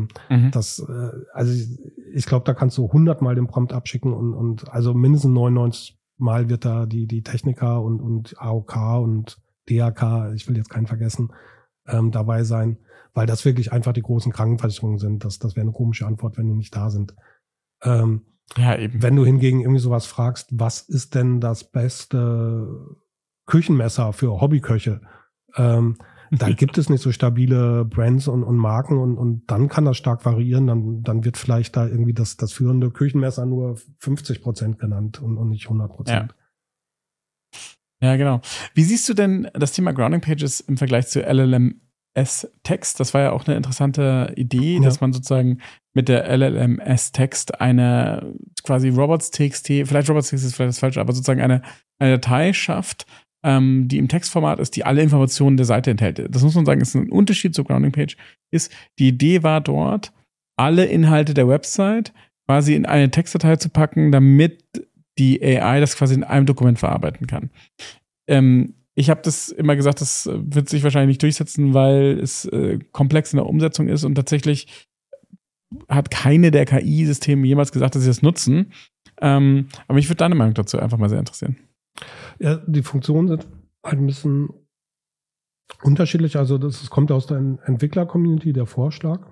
Also ich glaube, da kannst du 100 Mal den Prompt abschicken und also mindestens 99 Mal wird da die Techniker und AOK und DAK, ich will jetzt keinen vergessen, dabei sein, weil das wirklich einfach die großen Krankenversicherungen sind. Das wäre eine komische Antwort, wenn die nicht da sind. Ja, eben. Wenn du hingegen irgendwie sowas fragst, was ist denn das beste Küchenmesser für Hobbyköche? Da gibt es nicht so stabile Brands und Marken und dann kann das stark variieren. Dann wird vielleicht da irgendwie das führende Küchenmesser nur 50% genannt und nicht 100%. Ja, genau. Wie siehst du denn das Thema Grounding Pages im Vergleich zu LLMS-Text? Das war ja auch eine interessante Idee, dass man sozusagen mit der LLMS-Text eine quasi Robots.txt, vielleicht Robots.txt ist vielleicht das Falsche, aber sozusagen eine Datei schafft, die im Textformat ist, die alle Informationen der Seite enthält. Das muss man sagen, ist ein Unterschied zur Grounding Page. Die Idee war dort, alle Inhalte der Website quasi in eine Textdatei zu packen, damit die AI das quasi in einem Dokument verarbeiten kann. Ich habe das immer gesagt, das wird sich wahrscheinlich nicht durchsetzen, weil es komplex in der Umsetzung ist und tatsächlich hat keine der KI-Systeme jemals gesagt, dass sie das nutzen. Aber mich würde deine Meinung dazu einfach mal sehr interessieren. Ja, die Funktionen sind halt ein bisschen unterschiedlich. Also das kommt aus der Entwickler-Community, der Vorschlag.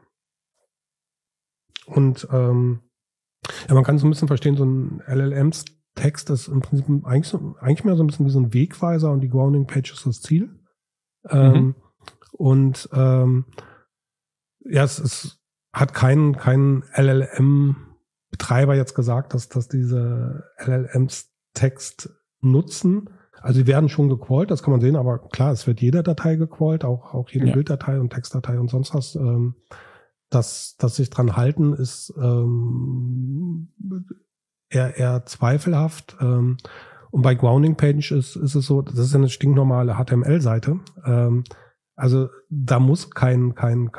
Und man kann so ein bisschen verstehen, so ein LLMs-Text ist im Prinzip eigentlich mehr so ein bisschen wie so ein Wegweiser und die Grounding Page ist das Ziel. Es hat kein LLM-Betreiber jetzt gesagt, dass diese LLMs-Text nutzen. Also die werden schon gecrawlt, das kann man sehen, aber klar, es wird jede Datei gecrawlt, auch jede Bilddatei und Textdatei und sonst was. Das sich dran halten, ist eher zweifelhaft. Und bei Grounding Page ist es so, das ist ja eine stinknormale HTML-Seite. Also da muss keine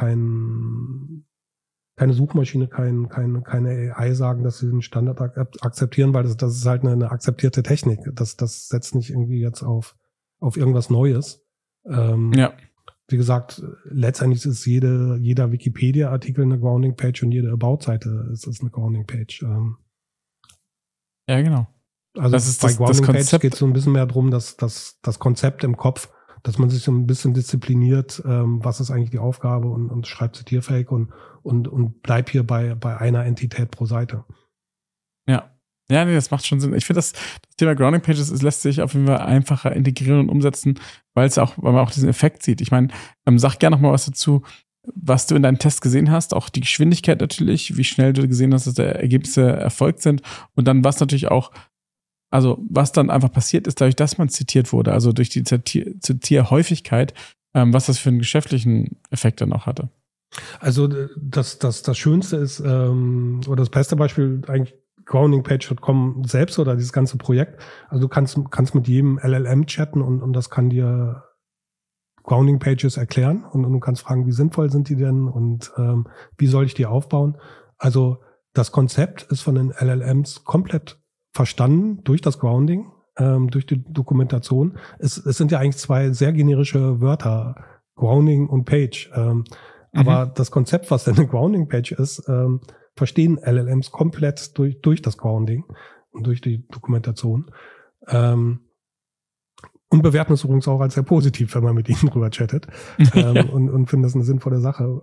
Suchmaschine, keine AI sagen, dass sie den Standard akzeptieren, weil das ist halt eine akzeptierte Technik. Das setzt nicht irgendwie jetzt auf irgendwas Neues. Wie gesagt, letztendlich ist jeder Wikipedia-Artikel eine Grounding-Page und jede About-Seite ist eine Grounding-Page. Ja, genau. Also bei Grounding-Page geht es so ein bisschen mehr darum, dass das Konzept im Kopf, dass man sich so ein bisschen diszipliniert, was ist eigentlich die Aufgabe und schreibt zitierfähig und bleib hier bei einer Entität pro Seite. Ja, nee, das macht schon Sinn. Ich finde, das Thema Grounding Pages lässt sich auf jeden Fall einfacher integrieren und umsetzen, weil man auch diesen Effekt sieht. Ich meine, sag gerne noch mal was dazu, was du in deinem Test gesehen hast, auch die Geschwindigkeit natürlich, wie schnell du gesehen hast, dass die Ergebnisse erfolgt sind und dann was natürlich auch, also was dann einfach passiert ist, dadurch, dass man zitiert wurde, also durch die Zitierhäufigkeit, was das für einen geschäftlichen Effekt dann auch hatte. Also das Schönste ist, oder das beste Beispiel eigentlich groundingpage.com selbst oder dieses ganze Projekt. Also du kannst mit jedem LLM chatten und das kann dir Grounding Pages erklären und du kannst fragen, wie sinnvoll sind die denn und wie soll ich die aufbauen? Also das Konzept ist von den LLMs komplett verstanden durch das Grounding, durch die Dokumentation. Es sind ja eigentlich zwei sehr generische Wörter, Grounding und Page. Aber das Konzept, was denn eine Grounding Page ist, verstehen LLMs komplett durch das Grounding und durch die Dokumentation. Und bewerten es übrigens auch als sehr positiv, wenn man mit ihnen drüber chattet. Und finden das eine sinnvolle Sache.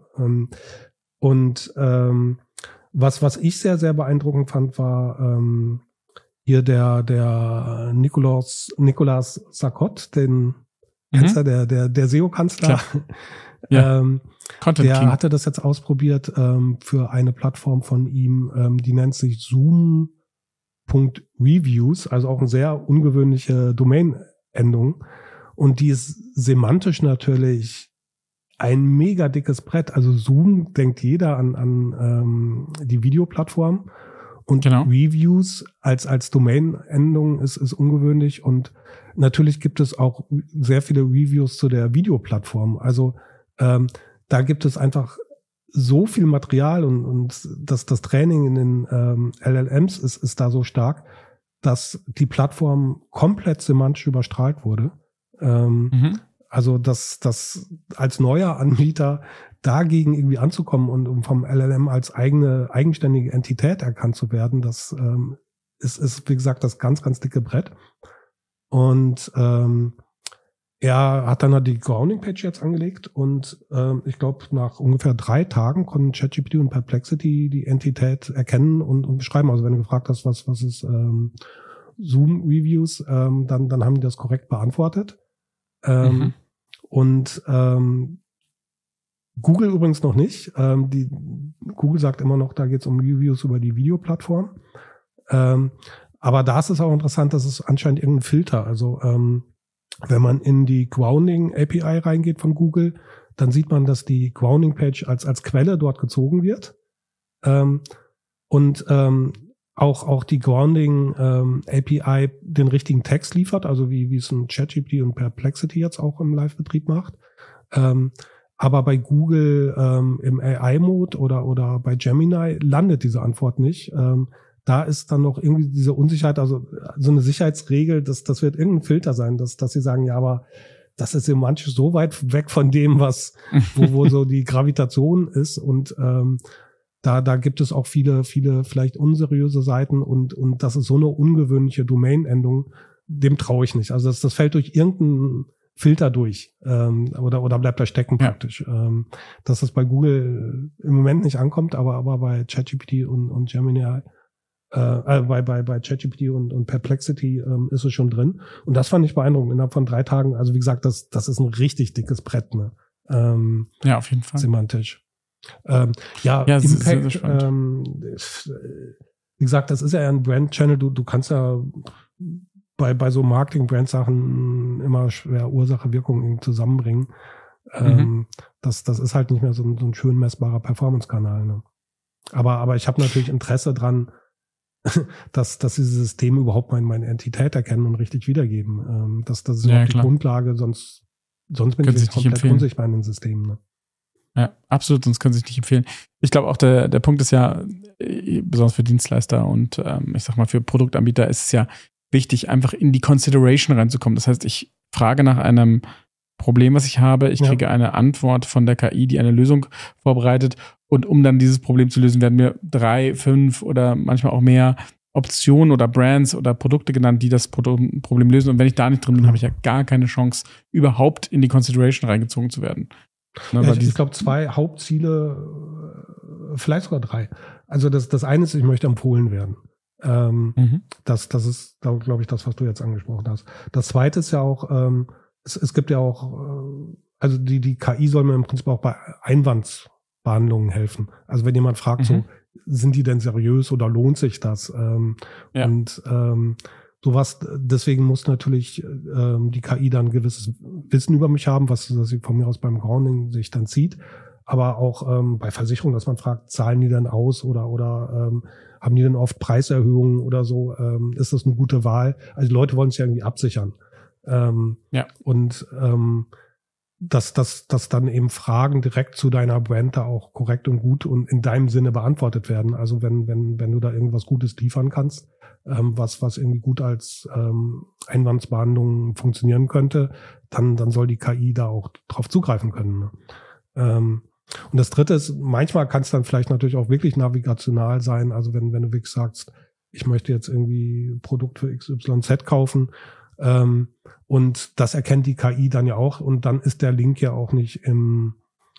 Was ich sehr, sehr beeindruckend fand, war hier der Nicolas Sarkozy, den Kanzler, der SEO-Kanzler. Ja. Der hatte das jetzt ausprobiert für eine Plattform von ihm, die nennt sich Zoom.reviews, also auch eine sehr ungewöhnliche Domain-Endung. Und die ist semantisch natürlich ein mega dickes Brett. Also Zoom denkt jeder an die Videoplattform. Und Reviews als Domain-Endung ist ungewöhnlich. Und natürlich gibt es auch sehr viele Reviews zu der Videoplattform. Also da gibt es einfach so viel Material und das Training in den LLMs ist da so stark, dass die Plattform komplett semantisch überstrahlt wurde. Also das als neuer Anbieter dagegen irgendwie anzukommen und um vom LLM als eigenständige Entität erkannt zu werden, das ist wie gesagt das ganz, ganz dicke Brett. Und er hat dann halt die Grounding-Page jetzt angelegt und ich glaube, nach ungefähr 3 Tagen konnten ChatGPT und Perplexity die Entität erkennen und beschreiben. Also wenn du gefragt hast, was ist Zoom-Reviews, dann haben die das korrekt beantwortet. Und Google übrigens noch nicht. Google sagt immer noch, da geht es um Reviews über die Videoplattform. Aber da ist es auch interessant, dass es anscheinend irgendein Filter, also wenn man in die Grounding API reingeht von Google, dann sieht man, dass die Grounding Page als Quelle dort gezogen wird. Auch die Grounding API den richtigen Text liefert, also wie es ein ChatGPT und Perplexity jetzt auch im Live-Betrieb macht. Aber bei Google im AI-Mode oder bei Gemini landet diese Antwort nicht. Da ist dann noch irgendwie diese Unsicherheit, also so eine Sicherheitsregel, das wird irgendein Filter sein, dass sie sagen, ja, aber das ist semantisch so weit weg von dem, wo so die Gravitation ist und da gibt es auch viele vielleicht unseriöse Seiten und das ist so eine ungewöhnliche Domain-Endung, dem traue ich nicht. Also das fällt durch irgendeinen Filter durch oder bleibt da stecken praktisch. Dass das bei Google im Moment nicht ankommt, aber bei ChatGPT und Gemini bei ChatGPT und Perplexity ist es schon drin. Und das fand ich beeindruckend. Innerhalb von 3 Tagen, also wie gesagt, das ist ein richtig dickes Brett, ne? Ja, auf jeden Fall. Semantisch. Impact, wie gesagt, das ist ja ein Brand-Channel. Du kannst ja bei so Marketing-Brand-Sachen immer schwer Ursache-Wirkung zusammenbringen. Das ist halt nicht mehr so ein schön messbarer Performance-Kanal, ne? Aber ich habe natürlich Interesse dran, dass diese Systeme überhaupt meine Entität erkennen und richtig wiedergeben. Das ist überhaupt die Grundlage, sonst sonst bin ich komplett unsichtbar in den Systemen. Ne? Ja, absolut, sonst können sie sich nicht empfehlen. Ich glaube auch, der Punkt ist ja, besonders für Dienstleister und ich sag mal für Produktanbieter ist es ja wichtig, einfach in die Consideration reinzukommen. Das heißt, ich frage nach einem Problem, was ich habe, ich kriege eine Antwort von der KI, die eine Lösung vorbereitet und um dann dieses Problem zu lösen, werden mir 3, 5 oder manchmal auch mehr Optionen oder Brands oder Produkte genannt, die das Problem lösen. Und wenn ich da nicht drin bin, habe ich ja gar keine Chance, überhaupt in die Consideration reingezogen zu werden. Ne, ja, ich glaube, 2 Hauptziele, vielleicht sogar 3. Also das eine ist, ich möchte empfohlen werden. Das ist, glaube ich, das, was du jetzt angesprochen hast. Das zweite ist ja auch, es gibt ja auch, also die KI soll mir im Prinzip auch bei Einwandsbehandlungen helfen. Also wenn jemand fragt, so, sind die denn seriös oder lohnt sich das? Und sowas, deswegen muss natürlich die KI dann ein gewisses Wissen über mich haben, was sie von mir aus beim Grounding sich dann zieht. Aber auch bei Versicherungen, dass man fragt, zahlen die denn aus oder haben die denn oft Preiserhöhungen oder so? Ist das eine gute Wahl? Also die Leute wollen sich ja irgendwie absichern. Und dass dann eben Fragen direkt zu deiner Brand da auch korrekt und gut und in deinem Sinne beantwortet werden. Also wenn du da irgendwas Gutes liefern kannst, was irgendwie gut als Einwandsbehandlung funktionieren könnte, dann soll die KI da auch drauf zugreifen können. Ne? Und das Dritte ist, manchmal kann es dann vielleicht natürlich auch wirklich navigational sein. Also wenn du wirklich sagst, ich möchte jetzt irgendwie Produkt für XYZ kaufen, und das erkennt die KI dann ja auch und dann ist der Link ja auch nicht in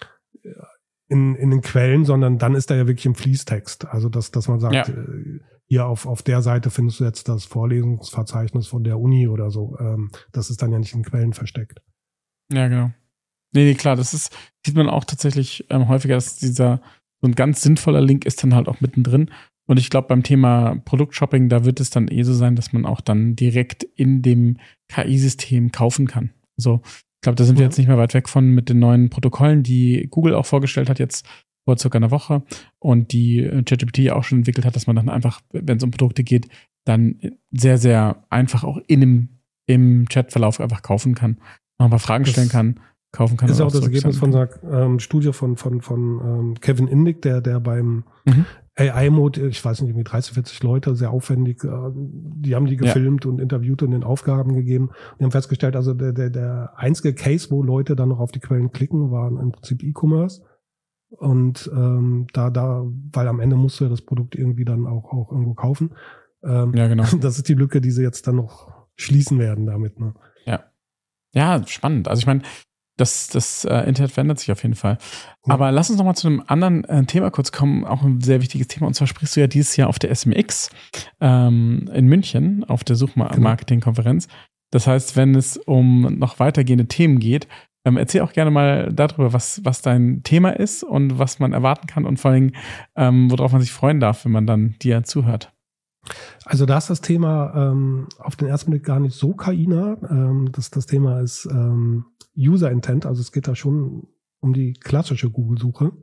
den Quellen, sondern dann ist er ja wirklich im Fließtext. Also dass man sagt, hier auf der Seite findest du jetzt das Vorlesungsverzeichnis von der Uni oder so. Das ist dann ja nicht in Quellen versteckt. Ja, genau. Nee, klar, sieht man auch tatsächlich häufiger, dass so ein ganz sinnvoller Link ist dann halt auch mittendrin. Und ich glaube, beim Thema Produktshopping, da wird es dann so sein, dass man auch dann direkt in dem KI-System kaufen kann. Also ich glaube, da sind wir jetzt nicht mehr weit weg von mit den neuen Protokollen, die Google auch vorgestellt hat jetzt vor circa einer Woche und die ChatGPT auch schon entwickelt hat, dass man dann einfach, wenn es um Produkte geht, dann sehr, sehr einfach auch im Chatverlauf einfach kaufen kann, noch ein paar Fragen stellen kann, kaufen kann. Das ist auch das Ergebnis von einer Studie von Kevin Indig, der beim AI-Mode, ich weiß nicht, irgendwie 30, 40 Leute, sehr aufwendig, die haben die gefilmt und interviewt und den Aufgaben gegeben. Und die haben festgestellt, also der einzige Case, wo Leute dann noch auf die Quellen klicken, waren im Prinzip E-Commerce. Und weil am Ende musst du ja das Produkt irgendwie dann auch irgendwo kaufen. Ja, genau. Das ist die Lücke, die sie jetzt dann noch schließen werden damit. Ne? Ja, spannend. Also ich meine, das Internet verändert sich auf jeden Fall. Ja. Aber lass uns noch mal zu einem anderen Thema kurz kommen, auch ein sehr wichtiges Thema. Und zwar sprichst du ja dieses Jahr auf der SMX in München, auf der Suchmarketing-Konferenz. Das heißt, wenn es um noch weitergehende Themen geht, erzähl auch gerne mal darüber, was dein Thema ist und was man erwarten kann und vor allem, worauf man sich freuen darf, wenn man dann dir zuhört. Also da ist das Thema auf den ersten Blick gar nicht so KI-nah. Das Thema ist User Intent, also es geht da schon um die klassische Google-Suche.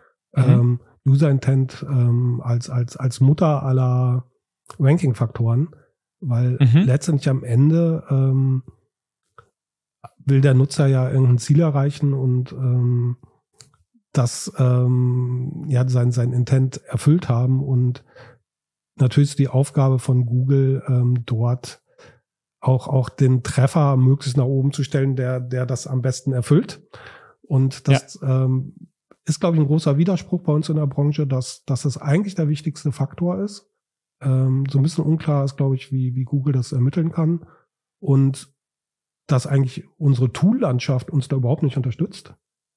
User Intent als Mutter aller Ranking-Faktoren, weil letztendlich am Ende will der Nutzer ja irgendein Ziel erreichen und sein Intent erfüllt haben und natürlich ist die Aufgabe von Google dort auch den Treffer möglichst nach oben zu stellen, der das am besten erfüllt. Und das ist, glaube ich, ein großer Widerspruch bei uns in der Branche, dass das eigentlich der wichtigste Faktor ist. So ein bisschen unklar ist, glaube ich, wie Google das ermitteln kann. Und dass eigentlich unsere Tool-Landschaft uns da überhaupt nicht unterstützt.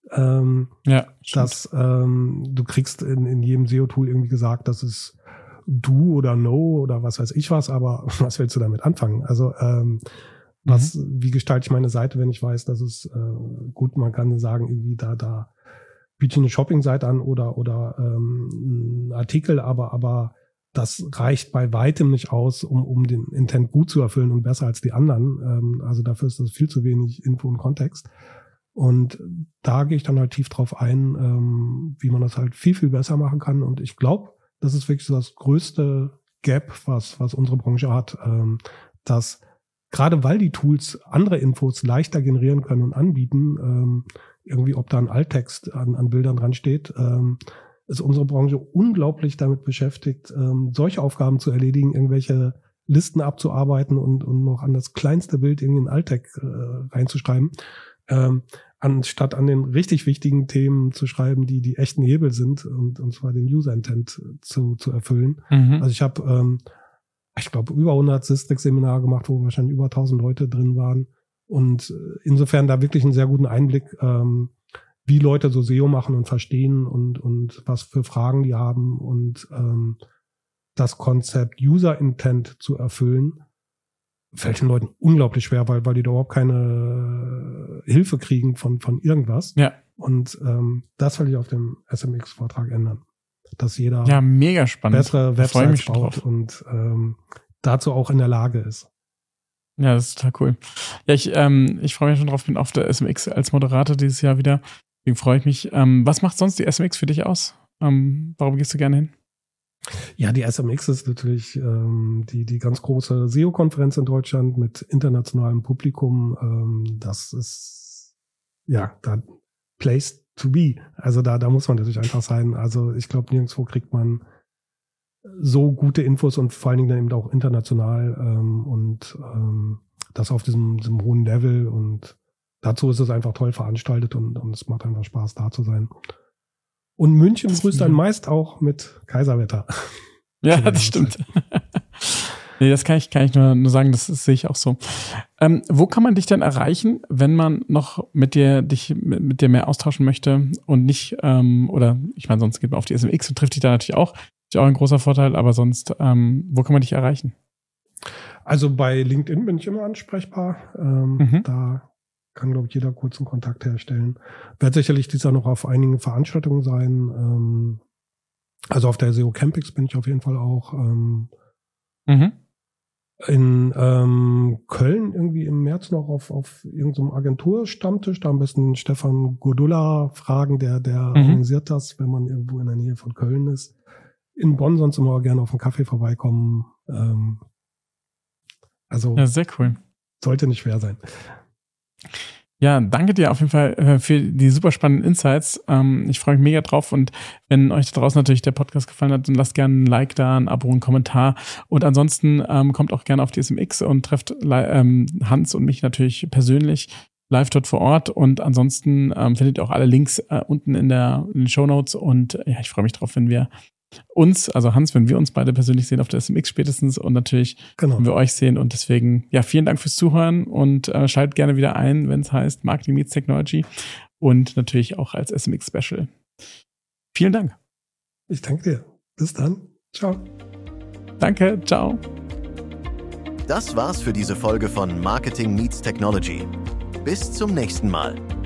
Dass du kriegst in jedem SEO-Tool irgendwie gesagt, dass es Do oder No oder was weiß ich was, aber was willst du damit anfangen? Also wie gestalte ich meine Seite, wenn ich weiß, dass es gut, man kann sagen, irgendwie da biete ich eine Shopping-Seite an oder einen Artikel, aber das reicht bei weitem nicht aus, um den Intent gut zu erfüllen und besser als die anderen. Also dafür ist das viel zu wenig Info und Kontext. Und da gehe ich dann halt tief drauf ein, wie man das halt viel, viel besser machen kann. Und ich glaube, das ist wirklich so das größte Gap, was unsere Branche hat, dass gerade weil die Tools andere Infos leichter generieren können und anbieten, irgendwie ob da ein Alttext an Bildern dran steht, ist unsere Branche unglaublich damit beschäftigt, solche Aufgaben zu erledigen, irgendwelche Listen abzuarbeiten und noch an das kleinste Bild irgendwie einen Alttext reinzuschreiben, anstatt an den richtig wichtigen Themen zu schreiben, die echten Hebel sind und zwar den User Intent zu erfüllen. Also ich habe, ich glaube, über 100 Systrix-Seminare gemacht, wo wahrscheinlich über 1000 Leute drin waren und insofern da wirklich einen sehr guten Einblick, wie Leute so SEO machen und verstehen und was für Fragen die haben und das Konzept User Intent zu erfüllen, fällt den Leuten unglaublich schwer, weil die da überhaupt keine Hilfe kriegen von irgendwas. Ja. Und das will ich auf dem SMX-Vortrag ändern. Dass jeder mega spannend. Bessere Websites baut und dazu auch in der Lage ist. Ja, das ist total cool. Ja, ich freue mich schon drauf, bin auf der SMX als Moderator dieses Jahr wieder. Deswegen freue ich mich. Was macht sonst die SMX für dich aus? Warum gehst du gerne hin? Ja, die SMX ist natürlich die ganz große SEO-Konferenz in Deutschland mit internationalem Publikum. Das ist da place to be. Also da muss man natürlich einfach sein. Also ich glaube, nirgendwo kriegt man so gute Infos und vor allen Dingen dann eben auch international und das auf diesem hohen Level. Und dazu ist es einfach toll veranstaltet und es macht einfach Spaß, da zu sein. Und München grüßt einen meist auch mit Kaiserwetter. Ja, das stimmt. Nee, das kann ich nur sagen, das sehe ich auch so. Wo kann man dich denn erreichen, wenn man noch mit dir mehr austauschen möchte und nicht, oder ich meine, sonst geht man auf die SMX und trifft dich da natürlich auch. Ist ja auch ein großer Vorteil, aber sonst, wo kann man dich erreichen? Also bei LinkedIn bin ich immer ansprechbar. Da kann, glaube ich, jeder kurzen Kontakt herstellen. Wird sicherlich dieses Jahr noch auf einigen Veranstaltungen sein. Also auf der SEO Campix bin ich auf jeden Fall auch. In Köln irgendwie im März noch auf irgendeinem Agenturstammtisch. Da am besten Stefan Gurdulla fragen, der organisiert das, wenn man irgendwo in der Nähe von Köln ist. In Bonn sonst immer gerne auf einen Kaffee vorbeikommen. Also ja, sehr cool. Sollte nicht schwer sein. Ja, danke dir auf jeden Fall für die super spannenden Insights. Ich freue mich mega drauf und wenn euch da draußen natürlich der Podcast gefallen hat, dann lasst gerne ein Like da, ein Abo, einen Kommentar und ansonsten kommt auch gerne auf die SMX und trefft Hans und mich natürlich persönlich live dort vor Ort und ansonsten findet ihr auch alle Links unten in den Shownotes und ja, ich freue mich drauf, wenn wir wenn wir uns beide persönlich sehen auf der SMX spätestens und natürlich, wenn wir euch sehen und deswegen, ja, vielen Dank fürs Zuhören und schaltet gerne wieder ein, wenn es heißt Marketing Meets Technology und natürlich auch als SMX Special. Vielen Dank. Ich danke dir. Bis dann. Ciao. Danke. Ciao. Das war's für diese Folge von Marketing Meets Technology. Bis zum nächsten Mal.